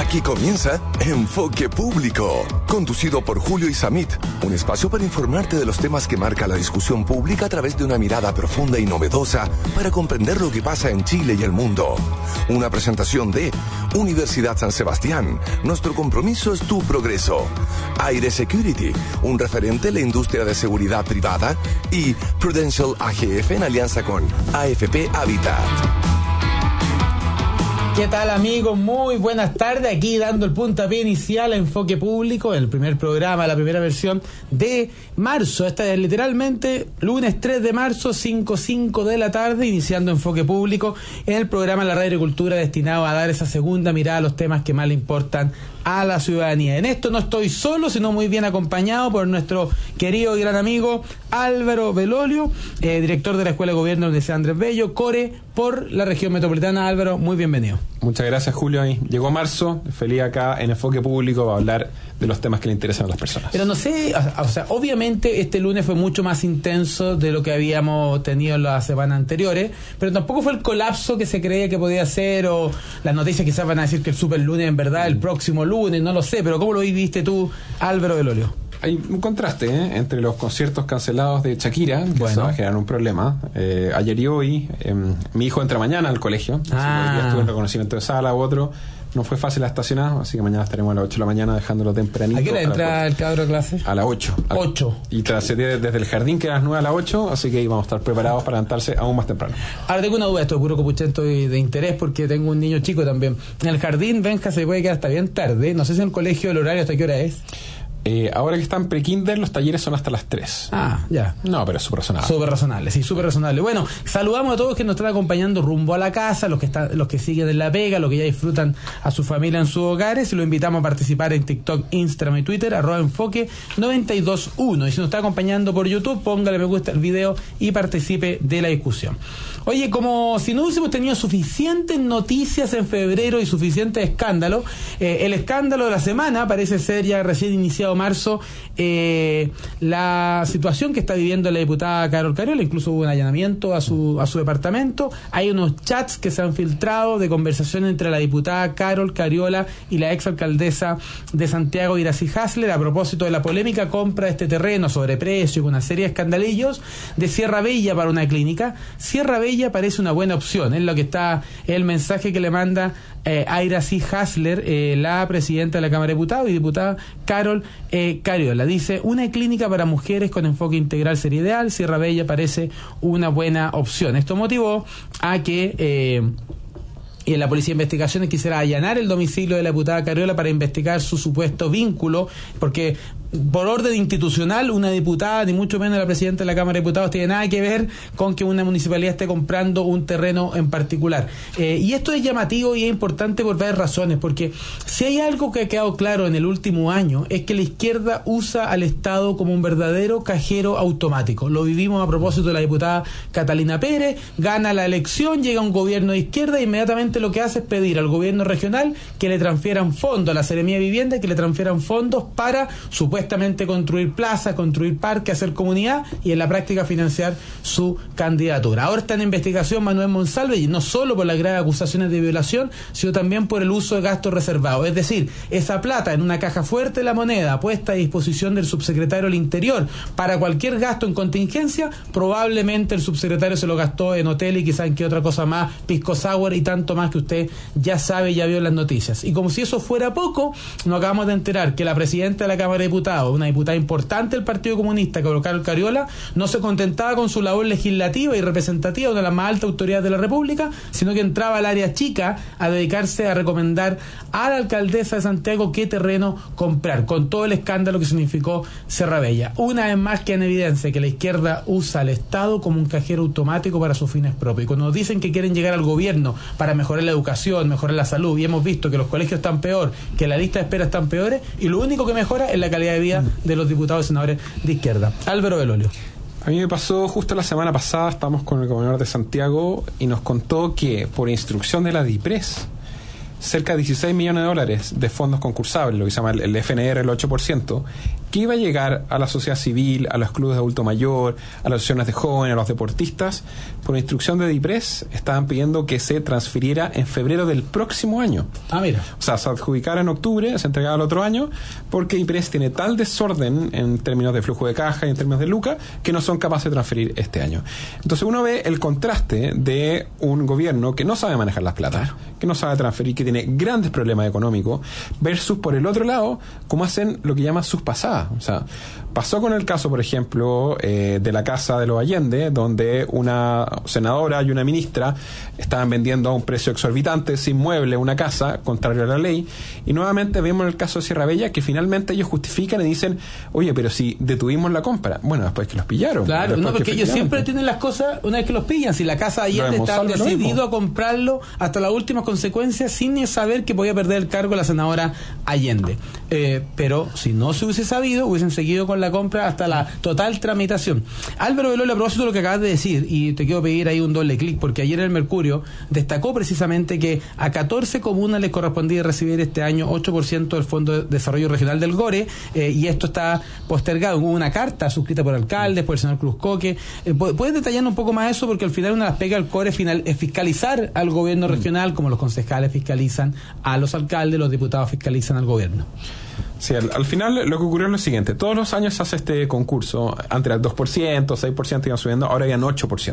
Aquí comienza Enfoque Público, conducido por Julio Isamit, un espacio para informarte de los temas que marca la discusión pública a través de una mirada profunda y novedosa para comprender lo que pasa en Chile y el mundo. Una presentación de Universidad San Sebastián. Nuestro compromiso es tu progreso. Aire Security, un referente en la industria de seguridad privada, y Prudential AGF en alianza con AFP Habitat. ¿Qué tal, amigos? Muy buenas tardes, aquí dando el puntapié inicial a Enfoque Público, el primer programa, la primera versión de marzo. Esta es literalmente lunes 3 de marzo, 5:05 de la tarde, iniciando Enfoque Público en el programa La Radio Agricultura, destinado a dar esa segunda mirada a los temas que más le importan a la ciudadanía. En esto no estoy solo, sino muy bien acompañado por nuestro querido y gran amigo Álvaro Belolio, director de la Escuela de Gobierno de la Universidad Andrés Bello, CORE, por la región metropolitana. Álvaro, muy bienvenido. Muchas gracias, Julio. Llegó marzo, feliz acá en Enfoque Público para hablar de los temas que le interesan a las personas. Pero no sé, o sea, obviamente este lunes fue mucho más intenso de lo que habíamos tenido en las semanas anteriores, pero tampoco fue el colapso que se creía que podía ser, o las noticias quizás van a decir que el super lunes en verdad el próximo lunes, no lo sé, pero ¿cómo lo viste tú, Álvaro Belolio? Hay un contraste entre los conciertos cancelados de Shakira, que eso va a generar un problema. Ayer y hoy, mi hijo entra mañana al colegio, así que hoy día estuve en reconocimiento de sala u otro. No fue fácil la estacionada, así que mañana estaremos a las 8 de la mañana dejándolo tempranito. ¿A qué hora entra el cabro a clase? A las 8. 8. Y desde el jardín, que a las 9 a las 8, así que íbamos a estar preparados para levantarse aún más temprano. Ahora tengo una duda, esto es puro copuchento de interés, porque tengo un niño chico también. En el jardín, Benja, se puede quedar hasta bien tarde. No sé si en el colegio el horario hasta qué hora es. Ahora que están pre-kinder, los talleres son hasta las 3. Ah, ya. No, pero es súper razonable. Súper razonable, sí, súper razonable. Bueno, saludamos a todos que nos están acompañando rumbo a la casa, los que siguen en la pega, los que ya disfrutan a su familia en sus hogares, y los invitamos a participar en TikTok, Instagram y Twitter, @enfoque921. Y si nos está acompañando por YouTube, póngale me gusta al video y participe de la discusión. Oye, como si no hubiésemos tenido suficientes noticias en febrero y suficientes escándalos, el escándalo de la semana parece ser, ya recién iniciado marzo, la situación que está viviendo la diputada Carol Cariola. Incluso hubo un allanamiento a su departamento. Hay unos chats que se han filtrado de conversación entre la diputada Carol Cariola y la exalcaldesa de Santiago, Iracy Hasler, a propósito de la polémica compra de este terreno sobre precio, con una serie de escandalillos, de Sierra Bella para una clínica. Sierra Bella parece una buena opción, es lo que está el mensaje que le manda a Iracy Hasler, la presidenta de la Cámara de Diputados y diputada Carol Cariola. Dice: una clínica para mujeres con enfoque integral sería ideal. Sierra Bella parece una buena opción. Esto motivó a que la Policía de Investigaciones quisiera allanar el domicilio de la diputada Cariola para investigar su supuesto vínculo, porque por orden institucional una diputada, ni mucho menos la presidenta de la Cámara de Diputados, tiene nada que ver con que una municipalidad esté comprando un terreno en particular. Y esto es llamativo y es importante por varias razones, porque si hay algo que ha quedado claro en el último año es que la izquierda usa al Estado como un verdadero cajero automático. Lo vivimos a propósito de la diputada Catalina Pérez. Gana la elección, llega un gobierno de izquierda e inmediatamente lo que hace es pedir al gobierno regional que le transfieran fondos, a la Seremía de Vivienda, que le transfieran fondos para supuestamente construir plazas, construir parques, hacer comunidad y en la práctica financiar su candidatura. Ahora está en investigación Manuel Monsalve, y no solo por las graves acusaciones de violación, sino también por el uso de gastos reservados. Es decir, esa plata en una caja fuerte de la moneda puesta a disposición del subsecretario del Interior para cualquier gasto en contingencia, probablemente el subsecretario se lo gastó en hotel y quizá en qué otra cosa más, pisco sour y tanto más que usted ya sabe, ya vio en las noticias. Y como si eso fuera poco, nos acabamos de enterar que la presidenta de la Cámara de Diputados, una diputada importante del Partido Comunista, Carol Cariola, no se contentaba con su labor legislativa y representativa, una de las más altas autoridades de la República, sino que entraba al área chica a dedicarse a recomendar a la alcaldesa de Santiago qué terreno comprar, con todo el escándalo que significó Sierra Bella. Una vez más queda en evidencia que la izquierda usa al Estado como un cajero automático para sus fines propios. Y cuando dicen que quieren llegar al gobierno para mejorar la educación, mejorar la salud, y hemos visto que los colegios están peor, que la lista de espera están peores, y lo único que mejora es la calidad de vida de los diputados y senadores de izquierda. Álvaro Belolio. A mí me pasó justo la semana pasada, estábamos con el gobernador de Santiago y nos contó que por instrucción de la DIPRES cerca de 16 millones de dólares de fondos concursables, lo que se llama el FNR, el 8%, que iba a llegar a la sociedad civil, a los clubes de adulto mayor, a las asociaciones de jóvenes, a los deportistas. Por instrucción de DIPRES estaban pidiendo que se transfiriera en febrero del próximo año. Mira. O sea, se adjudicara en octubre, se entregaba el otro año, porque DIPRES tiene tal desorden en términos de flujo de caja y en términos de lucas que no son capaces de transferir este año. Entonces uno ve el contraste de un gobierno que no sabe manejar las plata, que no sabe transferir, que tiene grandes problemas económicos, versus por el otro lado, cómo hacen lo que llaman sus pasadas. O sea, pasó con el caso, por ejemplo, de la Casa de los Allende, donde una senadora y una ministra estaban vendiendo a un precio exorbitante, sin mueble, una casa, contrario a la ley, y nuevamente vemos el caso de Sierra Bella, que finalmente ellos justifican y dicen, oye, pero si detuvimos la compra, bueno, después que los pillaron. Claro, no, porque ellos siempre tienen las cosas una vez que los pillan. Si la Casa de Allende está decidido a comprarlo hasta las últimas consecuencias, sin saber que podía perder el cargo la senadora Allende. Pero si no se hubiese sabido, hubiesen seguido con la compra hasta la total tramitación. Álvaro Velola, a propósito de lo que acabas de decir, y te quiero pedir ahí un doble clic, porque ayer el Mercurio destacó precisamente que a 14 comunas les correspondía recibir este año 8% del Fondo de Desarrollo Regional del GORE, y esto está postergado. Hubo una carta suscrita por alcaldes, por el señor Cruz Coque. ¿Puedes detallarnos un poco más eso? Porque al final una de las pegas del CORE es fiscalizar al gobierno regional, como los concejales fiscalizan a los alcaldes, los diputados fiscalizan al gobierno. Sí, al final lo que ocurrió es lo siguiente. Todos los años se hace este concurso. Antes era el 2%, 6% iban subiendo, ahora ya 8%.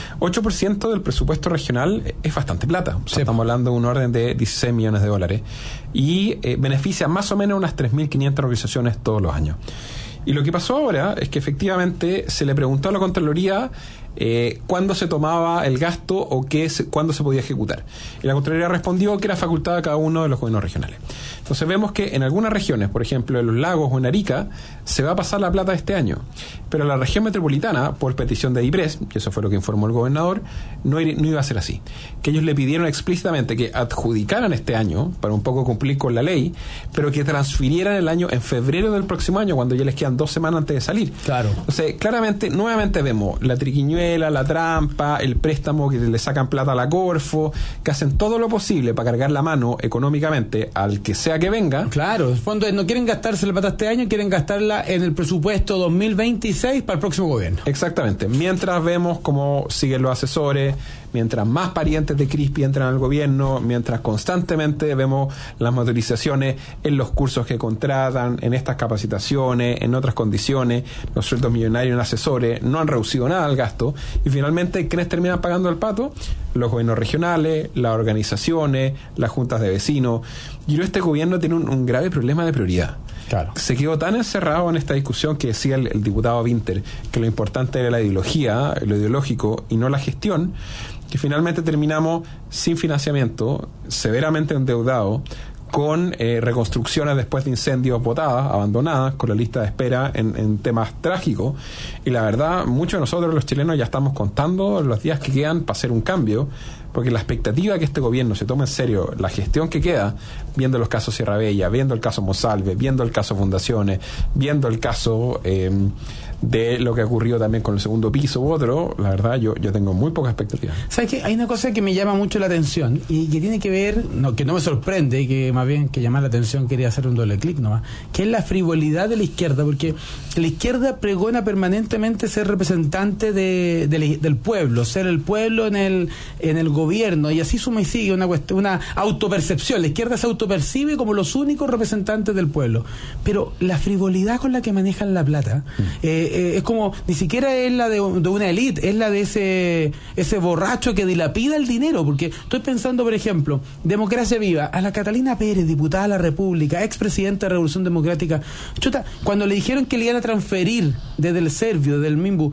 8% del presupuesto regional es bastante plata. O sea, sí, estamos hablando de un orden de 16 millones de dólares. Y beneficia más o menos unas 3.500 organizaciones todos los años. Y lo que pasó ahora es que efectivamente se le preguntó a la Contraloría cuándo se tomaba el gasto o cuándo se podía ejecutar. Y la Contraloría respondió que era facultad de cada uno de los gobiernos regionales. Entonces vemos que en algunas regiones, por ejemplo en los lagos o en Arica, se va a pasar la plata este año. Pero en la región metropolitana, por petición de DIPRES, que eso fue lo que informó el gobernador, no iba a ser así. Que ellos le pidieron explícitamente que adjudicaran este año, para un poco cumplir con la ley, pero que transfirieran el año en febrero del próximo año, cuando ya les quedan 2 semanas antes de salir. Claro. Entonces, claramente, nuevamente vemos la triquiñuela, la trampa, el préstamo que le sacan plata a la Corfo, que hacen todo lo posible para cargar la mano económicamente al que sea que venga. Claro, en el fondo no quieren gastarse la plata este año, quieren gastarla en el presupuesto 2026 para el próximo gobierno. Exactamente. Mientras vemos cómo siguen los asesores, mientras más parientes de Crispi entran al gobierno, mientras constantemente vemos las motorizaciones en los cursos que contratan, en estas capacitaciones, en otras condiciones, los sueldos millonarios en asesores no han reducido nada el gasto, y finalmente, ¿quiénes terminan pagando el pato? Los gobiernos regionales, las organizaciones, las juntas de vecinos. Y este gobierno tiene un grave problema de prioridad. Claro. Se quedó tan encerrado en esta discusión que decía el diputado Winter que lo importante era la ideología, lo ideológico y no la gestión, que finalmente terminamos sin financiamiento, severamente endeudados, con reconstrucciones después de incendios botadas, abandonadas, con la lista de espera en temas trágicos. Y la verdad, muchos de nosotros los chilenos ya estamos contando los días que quedan para hacer un cambio, porque la expectativa de que este gobierno se tome en serio la gestión que queda, viendo los casos Sierra Bella, viendo el caso Monsalve, viendo el caso Fundaciones, viendo el caso de lo que ha ocurrido también con el segundo piso u otro, la verdad yo tengo muy poca expectativa. ¿Sabes qué? Hay una cosa que me llama mucho la atención y que tiene que ver, que no me sorprende, que más bien que llamar la atención quería hacer un doble clic nomás, que es la frivolidad de la izquierda, porque la izquierda pregona permanentemente ser representante del pueblo, ser el pueblo en el gobierno, y así suma y sigue una autopercepción. La izquierda se autopercibe como los únicos representantes del pueblo, pero la frivolidad con la que manejan la plata es como, ni siquiera es la de una élite, es la de ese borracho que dilapida el dinero, porque estoy pensando, por ejemplo, Democracia Viva, a la Catalina Pérez, diputada de la República, expresidenta de Revolución Democrática, chuta, cuando le dijeron que le iban a transferir desde el Servio, desde el Minbu,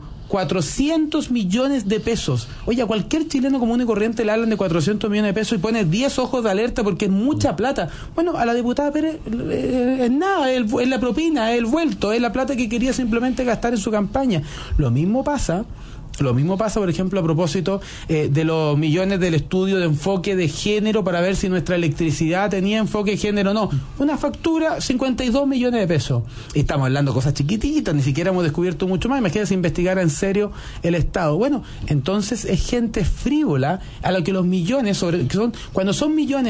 400 millones de pesos. Oye, a cualquier chileno común y corriente le hablan de 400 millones de pesos y pone 10 ojos de alerta porque es mucha plata. Bueno, a la diputada Pérez es nada, es la propina, es el vuelto, es la plata que quería simplemente gastar en su campaña. Lo mismo pasa, por ejemplo, a propósito de los millones del estudio de enfoque de género para ver si nuestra electricidad tenía enfoque de género o no. Una factura, 52 millones de pesos. Y estamos hablando de cosas chiquititas, ni siquiera hemos descubierto mucho más. Imagínate si investigara en serio el Estado. Bueno, entonces es gente frívola a la que los millones, cuando son millones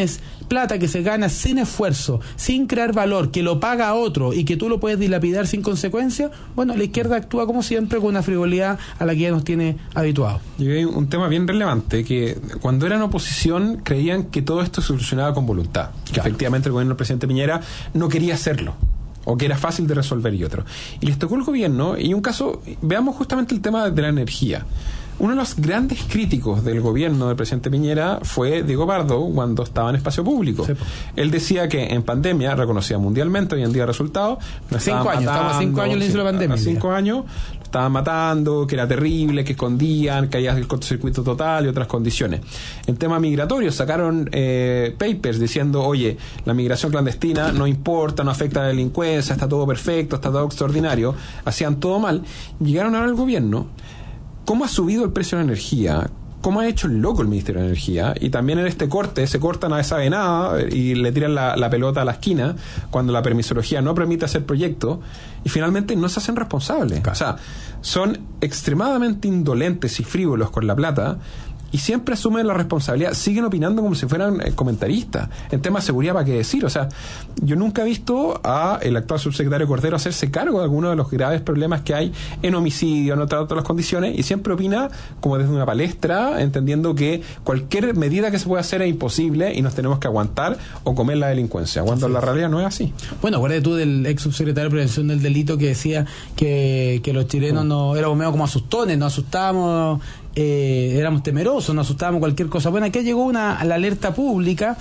plata que se gana sin esfuerzo, sin crear valor, que lo paga otro y que tú lo puedes dilapidar sin consecuencia, bueno, la izquierda actúa como siempre con una frivolidad a la que ya nos tiene habituados. Y hay un tema bien relevante, que cuando eran oposición creían que todo esto se solucionaba con voluntad. Que efectivamente el gobierno del presidente Piñera no quería hacerlo, o que era fácil de resolver y otro. Y les tocó el gobierno, y un caso, veamos justamente el tema de la energía. Uno de los grandes críticos del gobierno del presidente Piñera fue Diego Pardo cuando estaba en espacio público. Sí. Él decía que en pandemia, reconocida mundialmente, hoy en día resultados, 5 años, estamos a 5 años al inicio de la pandemia. 5 años lo estaban matando, que era terrible, que escondían, que había el cortocircuito total y otras condiciones. En tema migratorio sacaron papers diciendo, oye, la migración clandestina no importa, no afecta a la delincuencia, está todo perfecto, está todo extraordinario, hacían todo mal. Llegaron ahora al gobierno. ¿Cómo ha subido el precio de la energía? ¿Cómo ha hecho el loco el Ministerio de Energía? Y también en este corte se corta, nadie sabe nada y le tiran la pelota a la esquina cuando la permisología no permite hacer proyectos y finalmente no se hacen responsables. Claro. O sea, son extremadamente indolentes y frívolos con la plata y siempre asumen la responsabilidad, siguen opinando como si fueran comentaristas. En temas de seguridad, ¿para qué decir? O sea, yo nunca he visto a el actual subsecretario Cordero hacerse cargo de algunos de los graves problemas que hay en homicidio, en otras condiciones, y siempre opina como desde una palestra, entendiendo que cualquier medida que se pueda hacer es imposible y nos tenemos que aguantar o comer la delincuencia, cuando la realidad no es así. Bueno, acuérdate tú del ex subsecretario de Prevención del Delito que decía que los chilenos no éramos medio como asustones, nos asustábamos, éramos temerosos, nos asustábamos cualquier cosa. Bueno, aquí llegó la alerta pública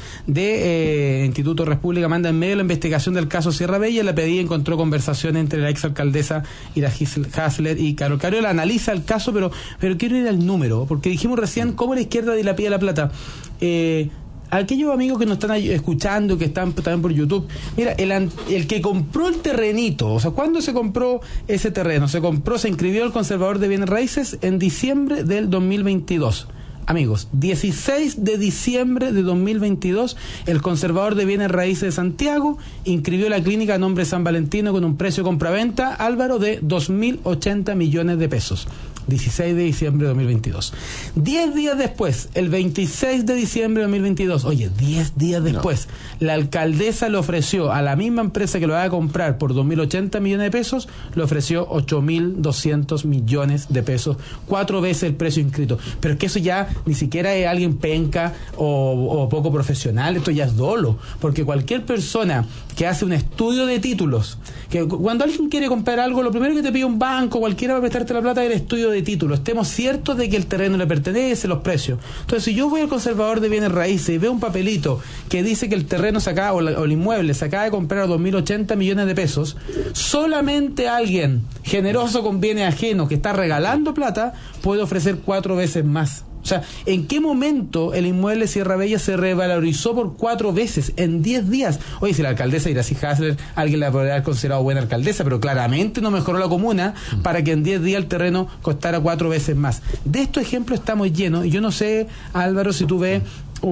de Instituto República, manda en medio de la investigación del caso Sierra Bella. La PDI encontró conversación entre la exalcaldesa Ira Hasler y Carol Cariola. Analiza el caso, pero quiero ir al número, porque dijimos recién cómo la izquierda dilapida la plata. Aquellos amigos que nos están escuchando, que están también por YouTube, mira, el que compró el terrenito, o sea, ¿cuándo se compró ese terreno? Se inscribió el Conservador de Bienes Raíces en diciembre del 2022. Amigos, 16 de diciembre de 2022, el Conservador de Bienes Raíces de Santiago inscribió la clínica a nombre de San Valentino con un precio de compraventa, Álvaro, de 2.080 millones de pesos. 16 de diciembre de 2022. 10 días después, el 26 de diciembre de 2022, oye, 10 días después, la alcaldesa le ofreció a la misma empresa que lo va a comprar por 2.080 millones de pesos, le ofreció 8.200 millones de pesos, 4 veces el precio inscrito. Pero es que eso ya ni siquiera es alguien penca o poco profesional, esto ya es dolo, porque cualquier persona que hace un estudio de títulos, que cuando alguien quiere comprar algo, lo primero que te pide un banco, cualquiera va a prestarte la plata, es el estudio de títulos, estemos ciertos de que el terreno le pertenece, los precios. Entonces, si yo voy al Conservador de Bienes Raíces y veo un papelito que dice que el terreno se acaba, o el inmueble se acaba de comprar a 2.080 millones de pesos, solamente alguien generoso con bienes ajenos que está regalando plata puede ofrecer 4 veces más. O sea, ¿en qué momento el inmueble Sierra Bella se revalorizó por 4 veces en 10 días? Oye, si la alcaldesa Iracy Hasler, alguien la podría haber considerado buena alcaldesa, pero claramente no mejoró la comuna para que en 10 días el terreno costara 4 veces más. De estos ejemplos estamos llenos, y yo no sé, Álvaro, si tú ves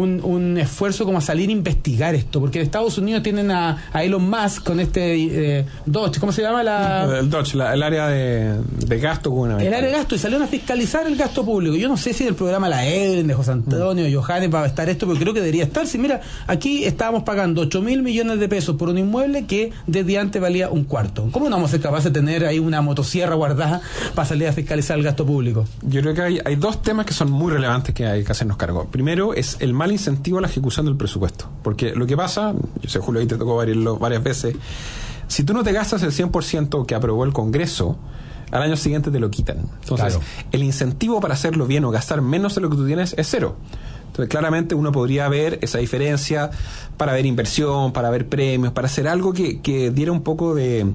un esfuerzo como a salir a investigar esto, porque en Estados Unidos tienen a Elon Musk con este Dodge, ¿cómo se llama? El Dodge, el área de gasto gubernamental. El área de gasto, y salieron a fiscalizar el gasto público. Yo no sé si del programa La Edren de José Antonio Johannes va a estar esto, pero creo que debería estar. Si mira, aquí estábamos pagando 8.000 millones de pesos por un inmueble que desde antes valía un cuarto. ¿Cómo no vamos a ser capaces de tener ahí una motosierra guardada para salir a fiscalizar el gasto público? Yo creo que hay 2 temas que son muy relevantes que hay que hacernos cargo. Primero es el mal incentivo a la ejecución del presupuesto, porque lo que pasa, yo sé, Julio, ahí te tocó varias veces, si tú no te gastas el 100% que aprobó el Congreso, al año siguiente te lo quitan. Entonces, claro, el incentivo para hacerlo bien o gastar menos de lo que tú tienes es 0. Entonces, claramente uno podría ver esa diferencia para ver inversión, para ver premios, para hacer algo que diera un poco de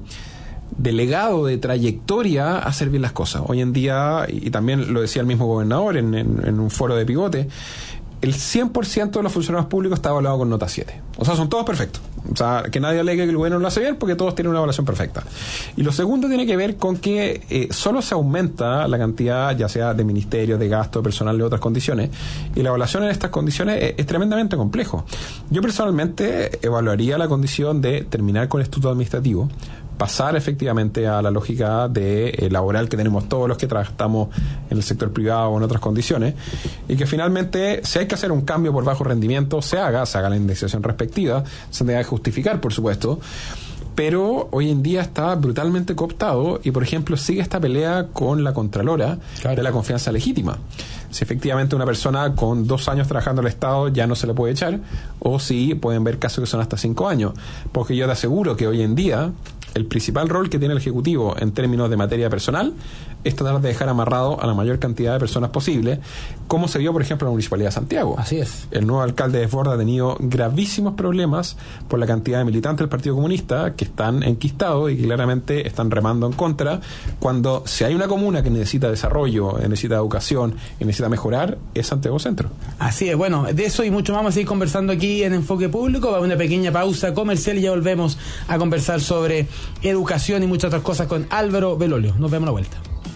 legado, de trayectoria a hacer bien las cosas. Hoy en día, y también lo decía el mismo gobernador en un foro de Pivote, el 100% de los funcionarios públicos está evaluado con nota 7. O sea, son todos perfectos. O sea, que nadie alegue que el gobierno lo hace bien, porque todos tienen una evaluación perfecta. Y lo segundo tiene que ver con que solo se aumenta la cantidad, ya sea de ministerios, de gasto, de personal, de otras condiciones. Y la evaluación en estas condiciones es tremendamente complejo. Yo personalmente evaluaría la condición de terminar con el estatuto administrativo, pasar efectivamente a la lógica de laboral que tenemos todos los que trabajamos en el sector privado o en otras condiciones, y que finalmente, si hay que hacer un cambio por bajo rendimiento, se haga la indexación respectiva, se tenga que justificar, por supuesto, pero hoy en día está brutalmente cooptado y, por ejemplo, sigue esta pelea con la Contralora de la confianza legítima. Si efectivamente una persona con 2 años trabajando en el Estado ya no se le puede echar, o si pueden ver casos que son hasta 5 años. Porque yo te aseguro que hoy en día el principal rol que tiene el Ejecutivo en términos de materia personal es tratar de dejar amarrado a la mayor cantidad de personas posible, como se vio, por ejemplo, en la Municipalidad de Santiago. Así es. El nuevo alcalde Desbordes ha tenido gravísimos problemas por la cantidad de militantes del Partido Comunista que están enquistados y que claramente están remando en contra, cuando si hay una comuna que necesita desarrollo, necesita educación y necesita mejorar, es Santiago Centro. Así es. Bueno, de eso y mucho más vamos a seguir conversando aquí en Enfoque Público. Va a haber una pequeña pausa comercial y ya volvemos a conversar sobre educación y muchas otras cosas con Álvaro Belolio. Nos vemos a la vuelta.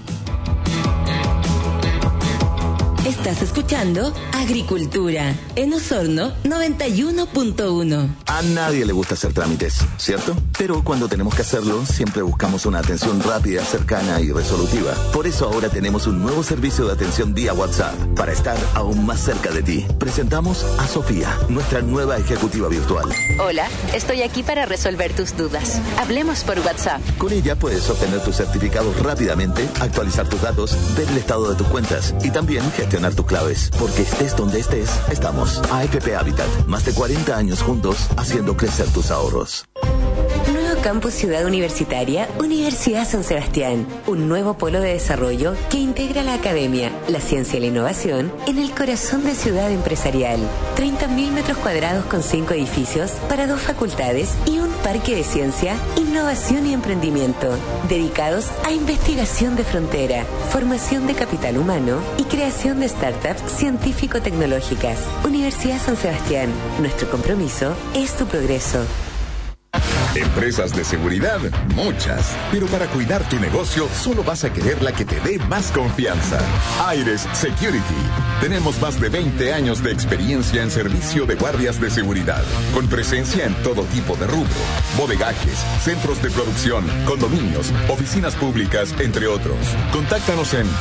Estás escuchando Agricultura en Osorno 91.1. A nadie le gusta hacer trámites, ¿cierto? Pero cuando tenemos que hacerlo, siempre buscamos una atención rápida, cercana y resolutiva. Por eso ahora tenemos un nuevo servicio de atención vía WhatsApp. Para estar aún más cerca de ti, presentamos a Sofía, nuestra nueva ejecutiva virtual. Hola, estoy aquí para resolver tus dudas. Hablemos por WhatsApp. Con ella puedes obtener tus certificados rápidamente, actualizar tus datos, ver el estado de tus cuentas y también gestionar tus claves. Porque estés donde estés, estamos. AFP Habitat, más de 40 años juntos haciendo crecer tus ahorros. Nuevo Campus Ciudad Universitaria, Universidad San Sebastián. Un nuevo polo de desarrollo que integra la academia, la ciencia y la innovación en el corazón de ciudad empresarial. 30.000 metros cuadrados con 5 edificios para 2 facultades y un parque de ciencia, innovación y emprendimiento, dedicados a investigación de frontera, formación de capital humano y creación de startups científico-tecnológicas. Universidad San Sebastián, nuestro compromiso es tu progreso. Empresas de seguridad, muchas. Pero para cuidar tu negocio, solo vas a querer la que te dé más confianza. Aires Security. Tenemos más de 20 años de experiencia en servicio de guardias de seguridad, con presencia en todo tipo de rubro: bodegajes, centros de producción, condominios, oficinas públicas, entre otros. Contáctanos en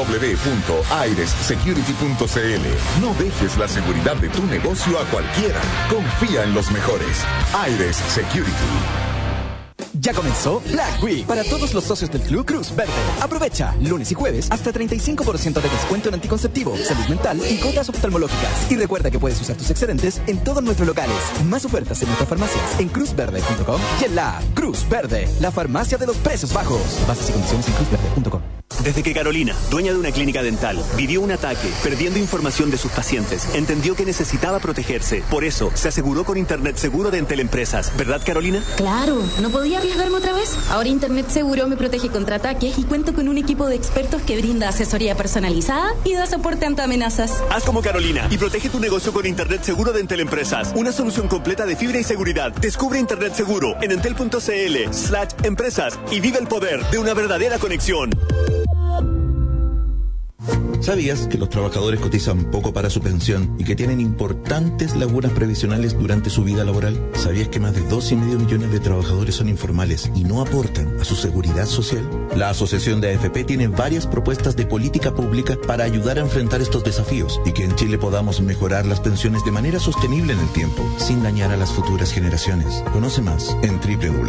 www.airessecurity.cl. No dejes la seguridad de tu negocio a cualquiera. Confía en los mejores. Aires Security. Ya comenzó Black Week para todos los socios del Club Cruz Verde. Aprovecha lunes y jueves hasta 35% de descuento en anticonceptivo, salud mental y gotas oftalmológicas. Y recuerda que puedes usar tus excedentes en todos nuestros locales. Más ofertas en nuestras farmacias en cruzverde.com y en la app Cruz Verde, la farmacia de los precios bajos. Bases y condiciones en cruzverde.com. Desde que Carolina, dueña de una clínica dental, vivió un ataque, perdiendo información de sus pacientes, entendió que necesitaba protegerse. Por eso, se aseguró con Internet Seguro de Entel Empresas. ¿Verdad, Carolina? Claro, no podía arriesgarme otra vez. Ahora Internet Seguro me protege contra ataques y cuento con un equipo de expertos que brinda asesoría personalizada y da soporte ante amenazas. Haz como Carolina y protege tu negocio con Internet Seguro de Entel Empresas. Una solución completa de fibra y seguridad. Descubre Internet Seguro en entel.cl/empresas y vive el poder de una verdadera conexión. ¿Sabías que los trabajadores cotizan poco para su pensión y que tienen importantes lagunas previsionales durante su vida laboral? ¿Sabías que más de 2,5 millones de trabajadores son informales y no aportan a su seguridad social? La Asociación de AFP tiene varias propuestas de política pública para ayudar a enfrentar estos desafíos y que en Chile podamos mejorar las pensiones de manera sostenible en el tiempo, sin dañar a las futuras generaciones. Conoce más en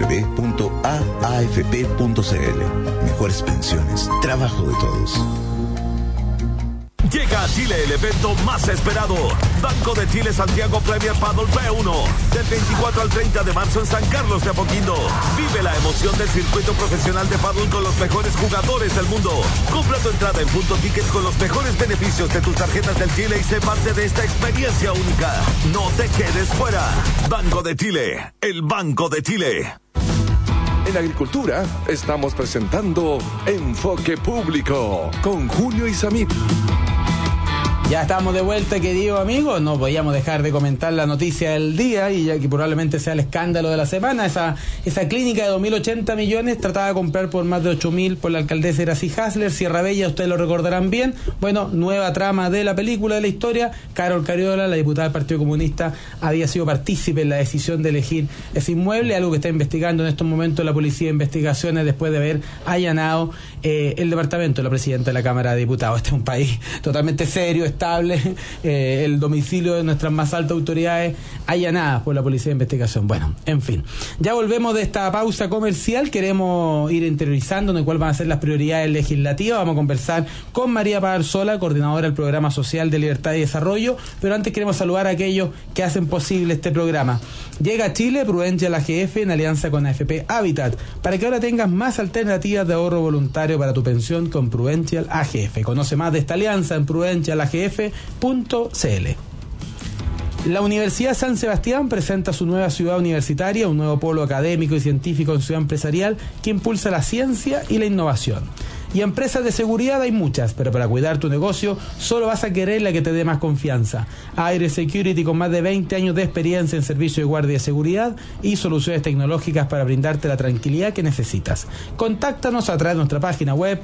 www.aafp.cl. Mejores pensiones, trabajo de todos. Llega a Chile el evento más esperado. Banco de Chile Santiago Premier Paddle P1. Del 24 al 30 de marzo en San Carlos de Apoquindo. Vive la emoción del circuito profesional de paddle con los mejores jugadores del mundo. Compra tu entrada en Punto Ticket con los mejores beneficios de tus tarjetas del Chile y sé parte de esta experiencia única. No te quedes fuera. Banco de Chile, el Banco de Chile. En Agricultura estamos presentando Enfoque Público con Julio Isamit. Ya estamos de vuelta, queridos amigos. No podíamos dejar de comentar la noticia del día, y ya que probablemente sea el escándalo de la semana. Esa clínica de 2.080 millones tratada de comprar por más de 8.000 por la alcaldesa Iracy Hasler. Sierra Bella, ustedes lo recordarán bien. Bueno, nueva trama de la película, de la historia. Carol Cariola, la diputada del Partido Comunista, había sido partícipe en la decisión de elegir ese inmueble, algo que está investigando en estos momentos la Policía de Investigaciones después de haber allanado el departamento de la presidenta de la Cámara de Diputados. Este es un país totalmente serio, estable, el domicilio de nuestras más altas autoridades allanadas por la Policía de Investigación. Bueno, en fin, ya volvemos de esta pausa comercial. Queremos ir interiorizando en cuáles van a ser las prioridades legislativas. Vamos a conversar con María Paz Arzola, coordinadora del Programa Social de Libertad y Desarrollo, pero antes queremos saludar a aquellos que hacen posible este programa. Llega a Chile Prudential AGF en alianza con AFP Habitat, para que ahora tengas más alternativas de ahorro voluntario para tu pensión con Prudential AGF. Conoce más de esta alianza en prudentialagf.cl. La Universidad San Sebastián presenta su nueva ciudad universitaria, un nuevo polo académico y científico en ciudad empresarial que impulsa la ciencia y la innovación. Y empresas de seguridad hay muchas, pero para cuidar tu negocio solo vas a querer la que te dé más confianza. Aire Security, con más de 20 años de experiencia en servicio de guardia de seguridad y soluciones tecnológicas para brindarte la tranquilidad que necesitas. Contáctanos a través de nuestra página web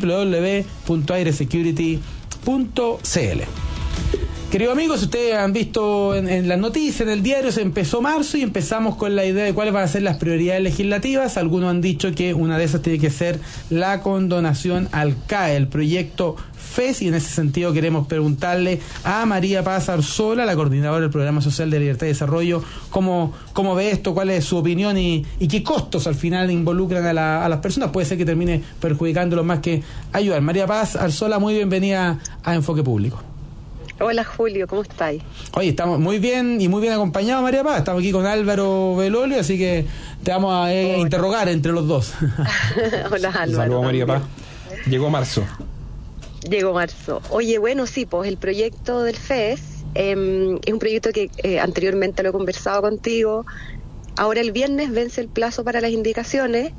www.airesecurity.cl. Queridos amigos, ustedes han visto en las noticias, en el diario, se empezó marzo y empezamos con la idea de cuáles van a ser las prioridades legislativas. Algunos han dicho que una de esas tiene que ser la condonación al CAE, el proyecto FES, y en ese sentido queremos preguntarle a María Paz Arzola, la coordinadora del Programa Social de Libertad y Desarrollo, cómo ve esto, cuál es su opinión y qué costos al final involucran a las personas. Puede ser que termine perjudicándolos más que ayudar. María Paz Arzola, muy bienvenida a Enfoque Público. Hola Julio, ¿cómo estáis? Oye, estamos muy bien y muy bien acompañados, María Paz. Estamos aquí con Álvaro Belolio, así que te vamos a interrogar entre los dos. Hola Álvaro. Saludos María Paz. Llegó marzo. Oye, bueno, sí, pues el proyecto del FES es un proyecto que anteriormente lo he conversado contigo. Ahora el viernes vence el plazo para las indicaciones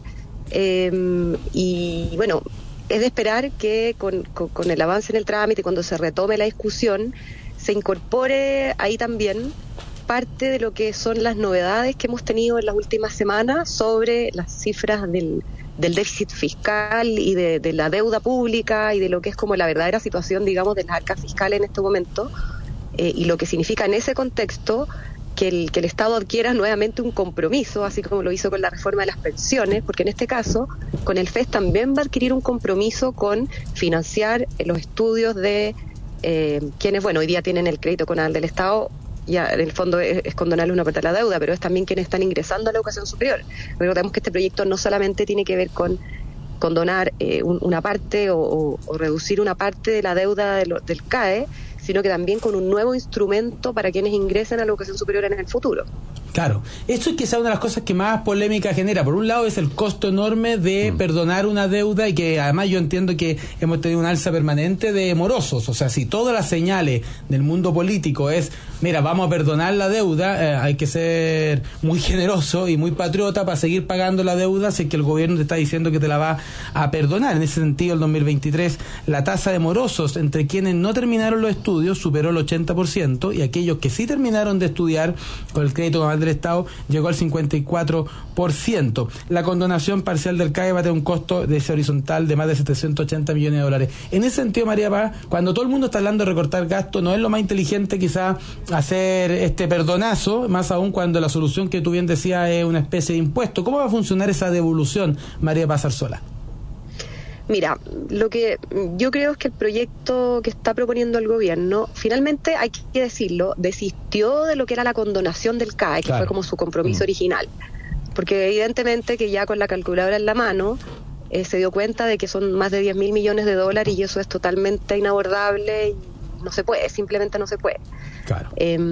y bueno, es de esperar que con el avance en el trámite, cuando se retome la discusión, se incorpore ahí también parte de lo que son las novedades que hemos tenido en las últimas semanas sobre las cifras del déficit fiscal y de la deuda pública y de lo que es como la verdadera situación, digamos, de las arcas fiscales en este momento, y lo que significa en ese contexto que el Estado adquiera nuevamente un compromiso, así como lo hizo con la reforma de las pensiones, porque en este caso, con el FES también va a adquirir un compromiso con financiar los estudios de quienes, bueno, hoy día tienen el crédito conal del Estado. Ya en el fondo es condonarles una parte de la deuda, pero es también quienes están ingresando a la educación superior. Recordemos que este proyecto no solamente tiene que ver con condonar una parte o reducir una parte de la deuda del CAE, sino que también con un nuevo instrumento para quienes ingresen a la educación superior en el futuro. Claro, eso es quizá una de las cosas que más polémica genera. Por un lado es el costo enorme de perdonar una deuda, y que además yo entiendo que hemos tenido una alza permanente de morosos. O sea, si todas las señales del mundo político es, mira, vamos a perdonar la deuda, hay que ser muy generoso y muy patriota para seguir pagando la deuda si es que el gobierno te está diciendo que te la va a perdonar. En ese sentido, el 2023, la tasa de morosos entre quienes no terminaron los estudios superó el 80%, y aquellos que sí terminaron de estudiar con el crédito del Estado llegó al 54%. La condonación parcial del CAE va a tener un costo de ese horizontal de más de 780 millones de dólares. En ese sentido, María Paz, cuando todo el mundo está hablando de recortar gastos, ¿no es lo más inteligente quizá hacer este perdonazo, más aún cuando la solución que tú bien decías es una especie de impuesto? ¿Cómo va a funcionar esa devolución, María Paz Arzola? Mira, lo que yo creo es que el proyecto que está proponiendo el gobierno, finalmente, hay que decirlo, desistió de lo que era la condonación del CAE, que fue como su compromiso original. Porque evidentemente que ya con la calculadora en la mano, se dio cuenta de que son más de 10.000 millones de dólares y eso es totalmente inabordable y no se puede, simplemente no se puede. Claro.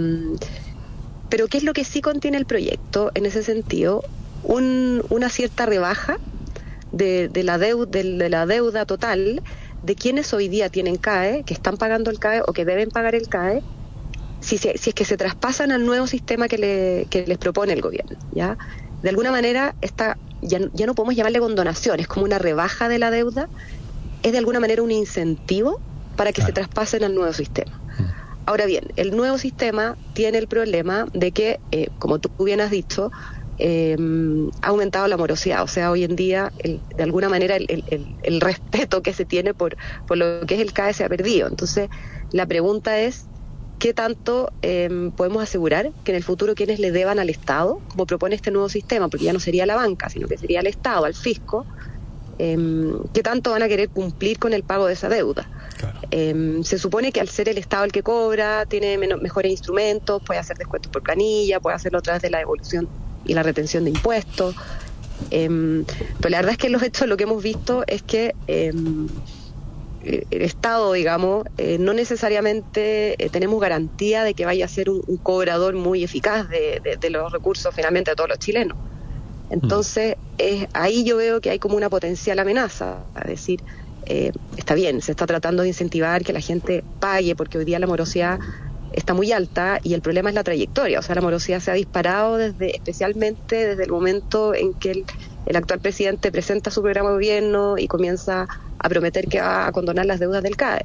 Pero ¿qué es lo que sí contiene el proyecto en ese sentido? Una cierta rebaja de la deuda total de quienes hoy día tienen CAE, que están pagando el CAE o que deben pagar el CAE, si es que se traspasan al nuevo sistema que les propone el gobierno, ¿ya? De alguna manera ya no podemos llamarle condonación, es como una rebaja de la deuda, es de alguna manera un incentivo para que se traspasen al nuevo sistema. Ahora bien, el nuevo sistema tiene el problema de que, como tú bien has dicho, ha aumentado la morosidad. O sea, hoy en día, de alguna manera, el respeto que se tiene por lo que es el CAE se ha perdido. Entonces, la pregunta es, ¿qué tanto podemos asegurar que en el futuro quienes le deban al Estado, como propone este nuevo sistema, porque ya no sería la banca, sino que sería el Estado, al fisco, qué tanto van a querer cumplir con el pago de esa deuda? Claro. Se supone que al ser el Estado el que cobra, tiene mejores instrumentos, puede hacer descuentos por planilla, puede hacerlo a través de la devolución y la retención de impuestos. Pero la verdad es que en los hechos lo que hemos visto es que el Estado, digamos, no necesariamente tenemos garantía de que vaya a ser un cobrador muy eficaz de los recursos finalmente de todos los chilenos. Entonces, ahí yo veo que hay como una potencial amenaza, es decir, está bien, se está tratando de incentivar que la gente pague, porque hoy día la morosidad está muy alta y el problema es la trayectoria. O sea, la morosidad se ha disparado especialmente desde el momento en que el actual presidente presenta su programa de gobierno y comienza a prometer que va a condonar las deudas del CAE.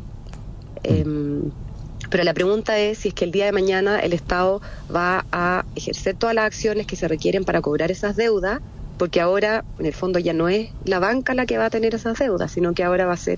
Pero la pregunta es si es que el día de mañana el Estado va a ejercer todas las acciones que se requieren para cobrar esas deudas, porque ahora, en el fondo, ya no es la banca la que va a tener esas deudas, sino que ahora van a ser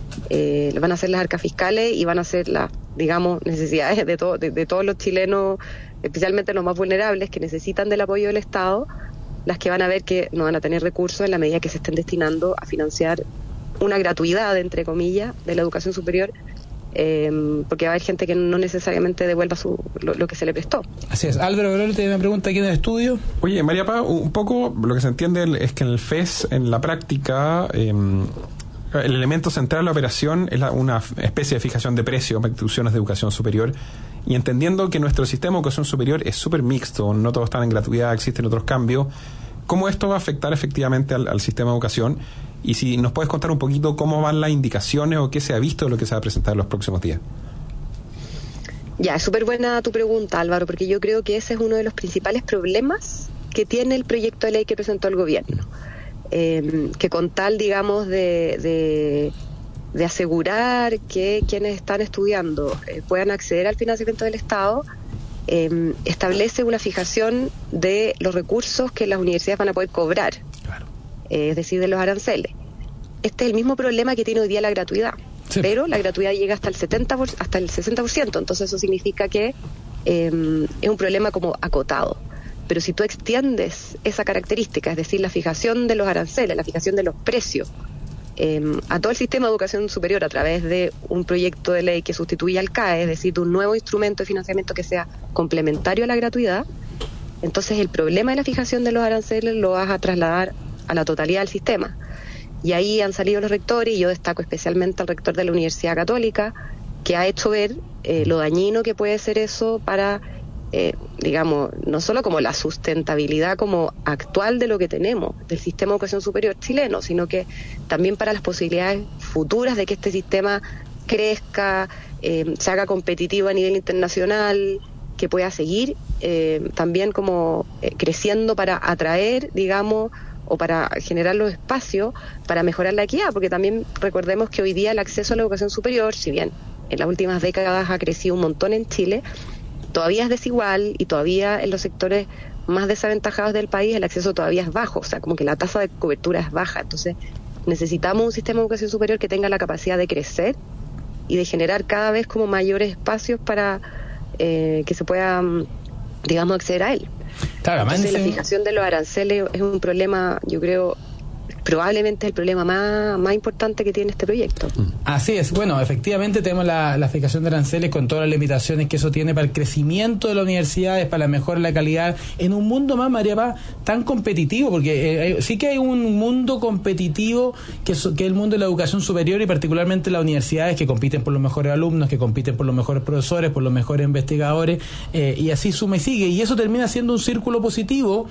las arcas fiscales y van a ser las, digamos, necesidades de todos los chilenos, especialmente los más vulnerables, que necesitan del apoyo del Estado, las que van a ver que no van a tener recursos en la medida que se estén destinando a financiar una gratuidad, entre comillas, de la educación superior, porque va a haber gente que no necesariamente devuelva lo que se le prestó. Así es. Álvaro Groli tiene una pregunta aquí en el estudio. Oye, María Paz, un poco lo que se entiende es que en el FES, en la práctica, el elemento central de la operación es una especie de fijación de precios para instituciones de educación superior, y entendiendo que nuestro sistema de educación superior es súper mixto, no todos están en gratuidad, existen otros cambios, ¿cómo esto va a afectar efectivamente al sistema de educación? Y si nos puedes contar un poquito cómo van las indicaciones o qué se ha visto de lo que se va a presentar en los próximos días. Ya, es súper buena tu pregunta, Álvaro, porque yo creo que ese es uno de los principales problemas que tiene el proyecto de ley que presentó el gobierno. Que con tal, digamos, de asegurar que quienes están estudiando puedan acceder al financiamiento del Estado, establece una fijación de los recursos que las universidades van a poder cobrar. Claro. Es decir, de los aranceles. Este es el mismo problema que tiene hoy día la gratuidad, sí. Pero la gratuidad llega hasta el 60%, entonces eso significa que es un problema como acotado. Pero si tú extiendes esa característica, es decir, la fijación de los aranceles, la fijación de los precios, a todo el sistema de educación superior a través de un proyecto de ley que sustituya al CAE, es decir, de un nuevo instrumento de financiamiento que sea complementario a la gratuidad, entonces el problema de la fijación de los aranceles lo vas a trasladar a la totalidad del sistema. Y ahí han salido los rectores, y yo destaco especialmente al rector de la Universidad Católica, que ha hecho ver lo dañino que puede ser eso para, digamos, no solo como la sustentabilidad como actual de lo que tenemos, del sistema de educación superior chileno, sino que también para las posibilidades futuras de que este sistema crezca, se haga competitivo a nivel internacional, que pueda seguir también como creciendo para atraer, digamos, o para generar los espacios para mejorar la equidad, porque también recordemos que hoy día el acceso a la educación superior, si bien en las últimas décadas ha crecido un montón en Chile, todavía es desigual y todavía en los sectores más desaventajados del país el acceso todavía es bajo, o sea, como que la tasa de cobertura es baja. Entonces necesitamos un sistema de educación superior que tenga la capacidad de crecer y de generar cada vez como mayores espacios para que se pueda, digamos, acceder a él. Claro, entonces la fijación de los aranceles es un problema, yo creo, probablemente es el problema más importante que tiene este proyecto. Así es. Bueno, efectivamente tenemos la fijación de aranceles con todas las limitaciones que eso tiene para el crecimiento de las universidades, para la mejora de la calidad, en un mundo más, María Paz, tan competitivo, porque sí que hay un mundo competitivo que es el mundo de la educación superior, y particularmente las universidades que compiten por los mejores alumnos, que compiten por los mejores profesores, por los mejores investigadores, y así suma y sigue, y eso termina siendo un círculo positivo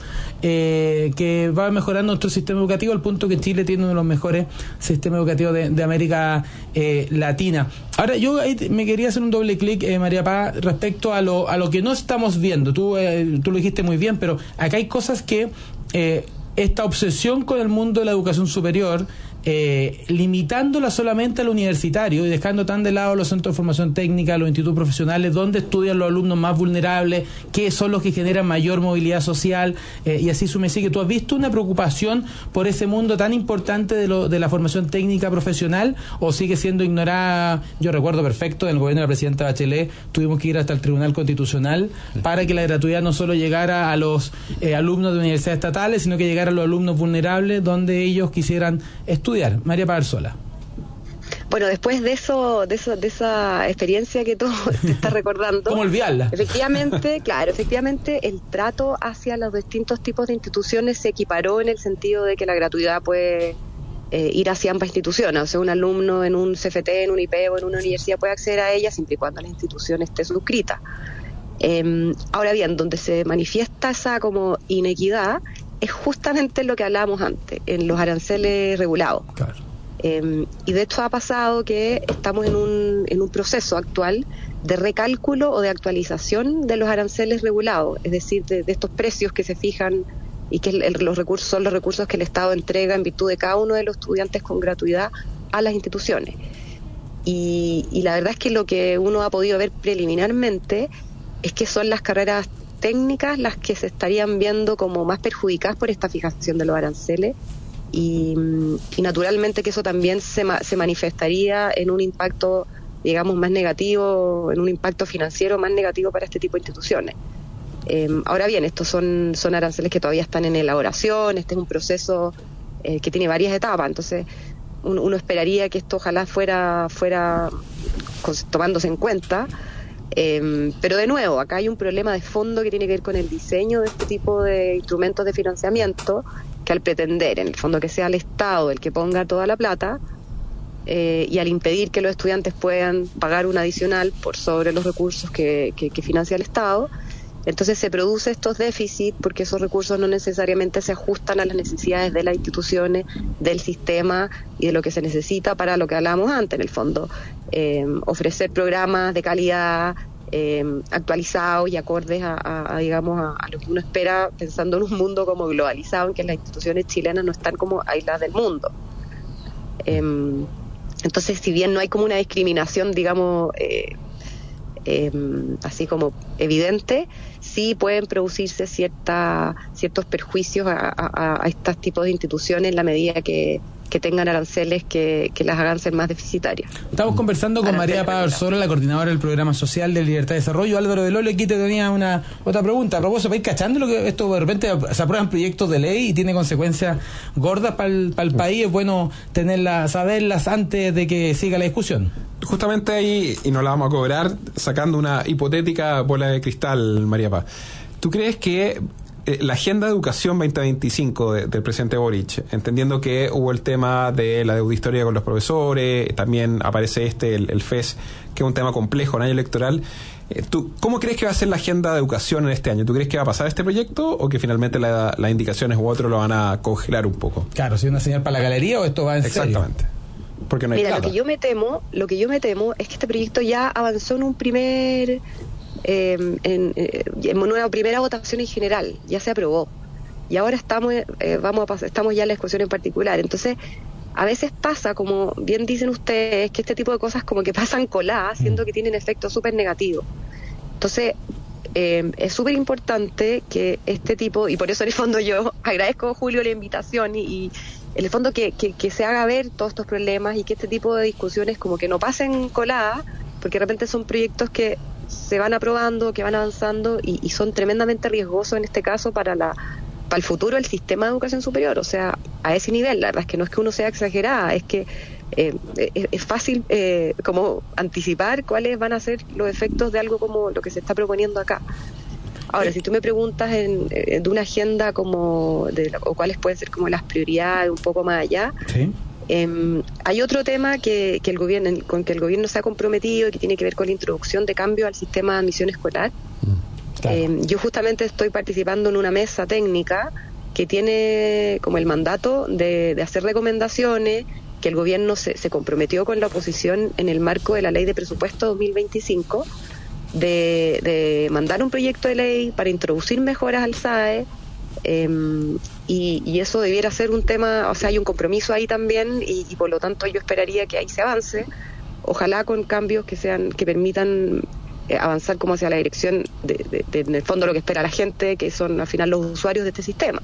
que va mejorando nuestro sistema educativo al punto que Chile tiene uno de los mejores sistemas educativos de América Latina. Ahora, yo me quería hacer un doble clic, María Paz, respecto a lo que no estamos viendo. Tú lo dijiste muy bien, pero acá hay cosas que esta obsesión con el mundo de la educación superior limitándola solamente al universitario y dejando tan de lado los centros de formación técnica, los institutos profesionales, donde estudian los alumnos más vulnerables, que son los que generan mayor movilidad social, y así me sigue. ¿Tú has visto una preocupación por ese mundo tan importante de la formación técnica profesional, o sigue siendo ignorada? Yo recuerdo perfecto, en el gobierno de la presidenta Bachelet tuvimos que ir hasta el Tribunal Constitucional para que la gratuidad no solo llegara a los alumnos de universidades estatales, sino que llegara a los alumnos vulnerables donde ellos quisieran estudiar. María Pazarsola. Bueno, después de esa experiencia que tú te estás recordando, ¿cómo olvidarla? Efectivamente, el trato hacia los distintos tipos de instituciones se equiparó en el sentido de que la gratuidad puede ir hacia ambas instituciones. O sea, un alumno en un CFT, en un IP o en una universidad puede acceder a ella siempre y cuando la institución esté suscrita. Ahora bien, donde se manifiesta esa como inequidad es justamente lo que hablábamos antes, en los aranceles regulados. Claro. Y de hecho ha pasado que estamos en un proceso actual de recálculo o de actualización de los aranceles regulados, es decir, de estos precios que se fijan y que los recursos son los recursos que el Estado entrega en virtud de cada uno de los estudiantes con gratuidad a las instituciones. Y la verdad es que lo que uno ha podido ver preliminarmente es que son las carreras técnicas las que se estarían viendo como más perjudicadas por esta fijación de los aranceles. Y naturalmente que eso también se manifestaría en un impacto, digamos, más negativo, en un impacto financiero más negativo para este tipo de instituciones. Ahora bien, estos son aranceles que todavía están en elaboración, este es un proceso que tiene varias etapas, entonces uno esperaría que esto ojalá fuera tomándose en cuenta, pero de nuevo, acá hay un problema de fondo que tiene que ver con el diseño de este tipo de instrumentos de financiamiento, que al pretender, en el fondo, que sea el Estado el que ponga toda la plata, y al impedir que los estudiantes puedan pagar un adicional por sobre los recursos que financia el Estado, entonces se produce estos déficits porque esos recursos no necesariamente se ajustan a las necesidades de las instituciones, del sistema y de lo que se necesita para lo que hablábamos antes, en el fondo, ofrecer programas de calidad, actualizados y acordes a lo que uno espera, pensando en un mundo como globalizado, en que las instituciones chilenas no están como aisladas del mundo. Entonces, si bien no hay como una discriminación, digamos, así como evidente, sí pueden producirse ciertos perjuicios a estos tipos de instituciones en la medida que tengan aranceles que las hagan ser más deficitarias. Estamos conversando con María Pazarsola, la coordinadora del Programa Social de Libertad y Desarrollo. Álvaro de Lolo, aquí te tenía otra pregunta. A propósito, ¿vais cachando lo que esto de repente se aprueban proyectos de ley y tiene consecuencias gordas para el país? Es bueno saberlas antes de que siga la discusión. Justamente ahí, y nos la vamos a cobrar, sacando una hipotética bola de cristal, María Paz. ¿Tú crees que la Agenda de Educación 2025 del presidente Boric, entendiendo que hubo el tema de la deuda histórica con los profesores, también aparece el FES, que es un tema complejo en año electoral, ¿tú cómo crees que va a ser la Agenda de Educación en este año? ¿Tú crees que va a pasar este proyecto o que finalmente las indicaciones u otro lo van a congelar un poco? Claro, si es una señal para la galería o esto va en serio. Exactamente. Porque no hay plata. Lo que yo me temo es que este proyecto ya avanzó en un primer en una primera votación en general, ya se aprobó y ahora estamos ya en la discusión en particular. Entonces a veces pasa, como bien dicen ustedes, que este tipo de cosas como que pasan coladas, siendo que tienen efectos súper negativos. Entonces es súper importante que este tipo, y por eso en el fondo yo agradezco, Julio, la invitación y en el fondo que se haga ver todos estos problemas y que este tipo de discusiones como que no pasen coladas, porque de repente son proyectos que se van aprobando, que van avanzando y son tremendamente riesgosos en este caso para el futuro del sistema de educación superior. O sea, a ese nivel, la verdad es que no es que uno sea exagerada, es que es fácil como anticipar cuáles van a ser los efectos de algo como lo que se está proponiendo acá. Ahora, si tú me preguntas de una agenda o cuáles pueden ser como las prioridades un poco más allá, ¿sí? Hay otro tema con que el gobierno se ha comprometido y que tiene que ver con la introducción de cambios al sistema de admisión escolar. Claro. Yo justamente estoy participando en una mesa técnica que tiene como el mandato de hacer recomendaciones que el gobierno se comprometió con la oposición en el marco de la Ley de Presupuesto 2025 de mandar un proyecto de ley para introducir mejoras al SAE y eso debiera ser un tema, o sea, hay un compromiso ahí también y por lo tanto yo esperaría que ahí se avance, ojalá con cambios que permitan avanzar como hacia la dirección de en el fondo lo que espera la gente, que son al final los usuarios de este sistema.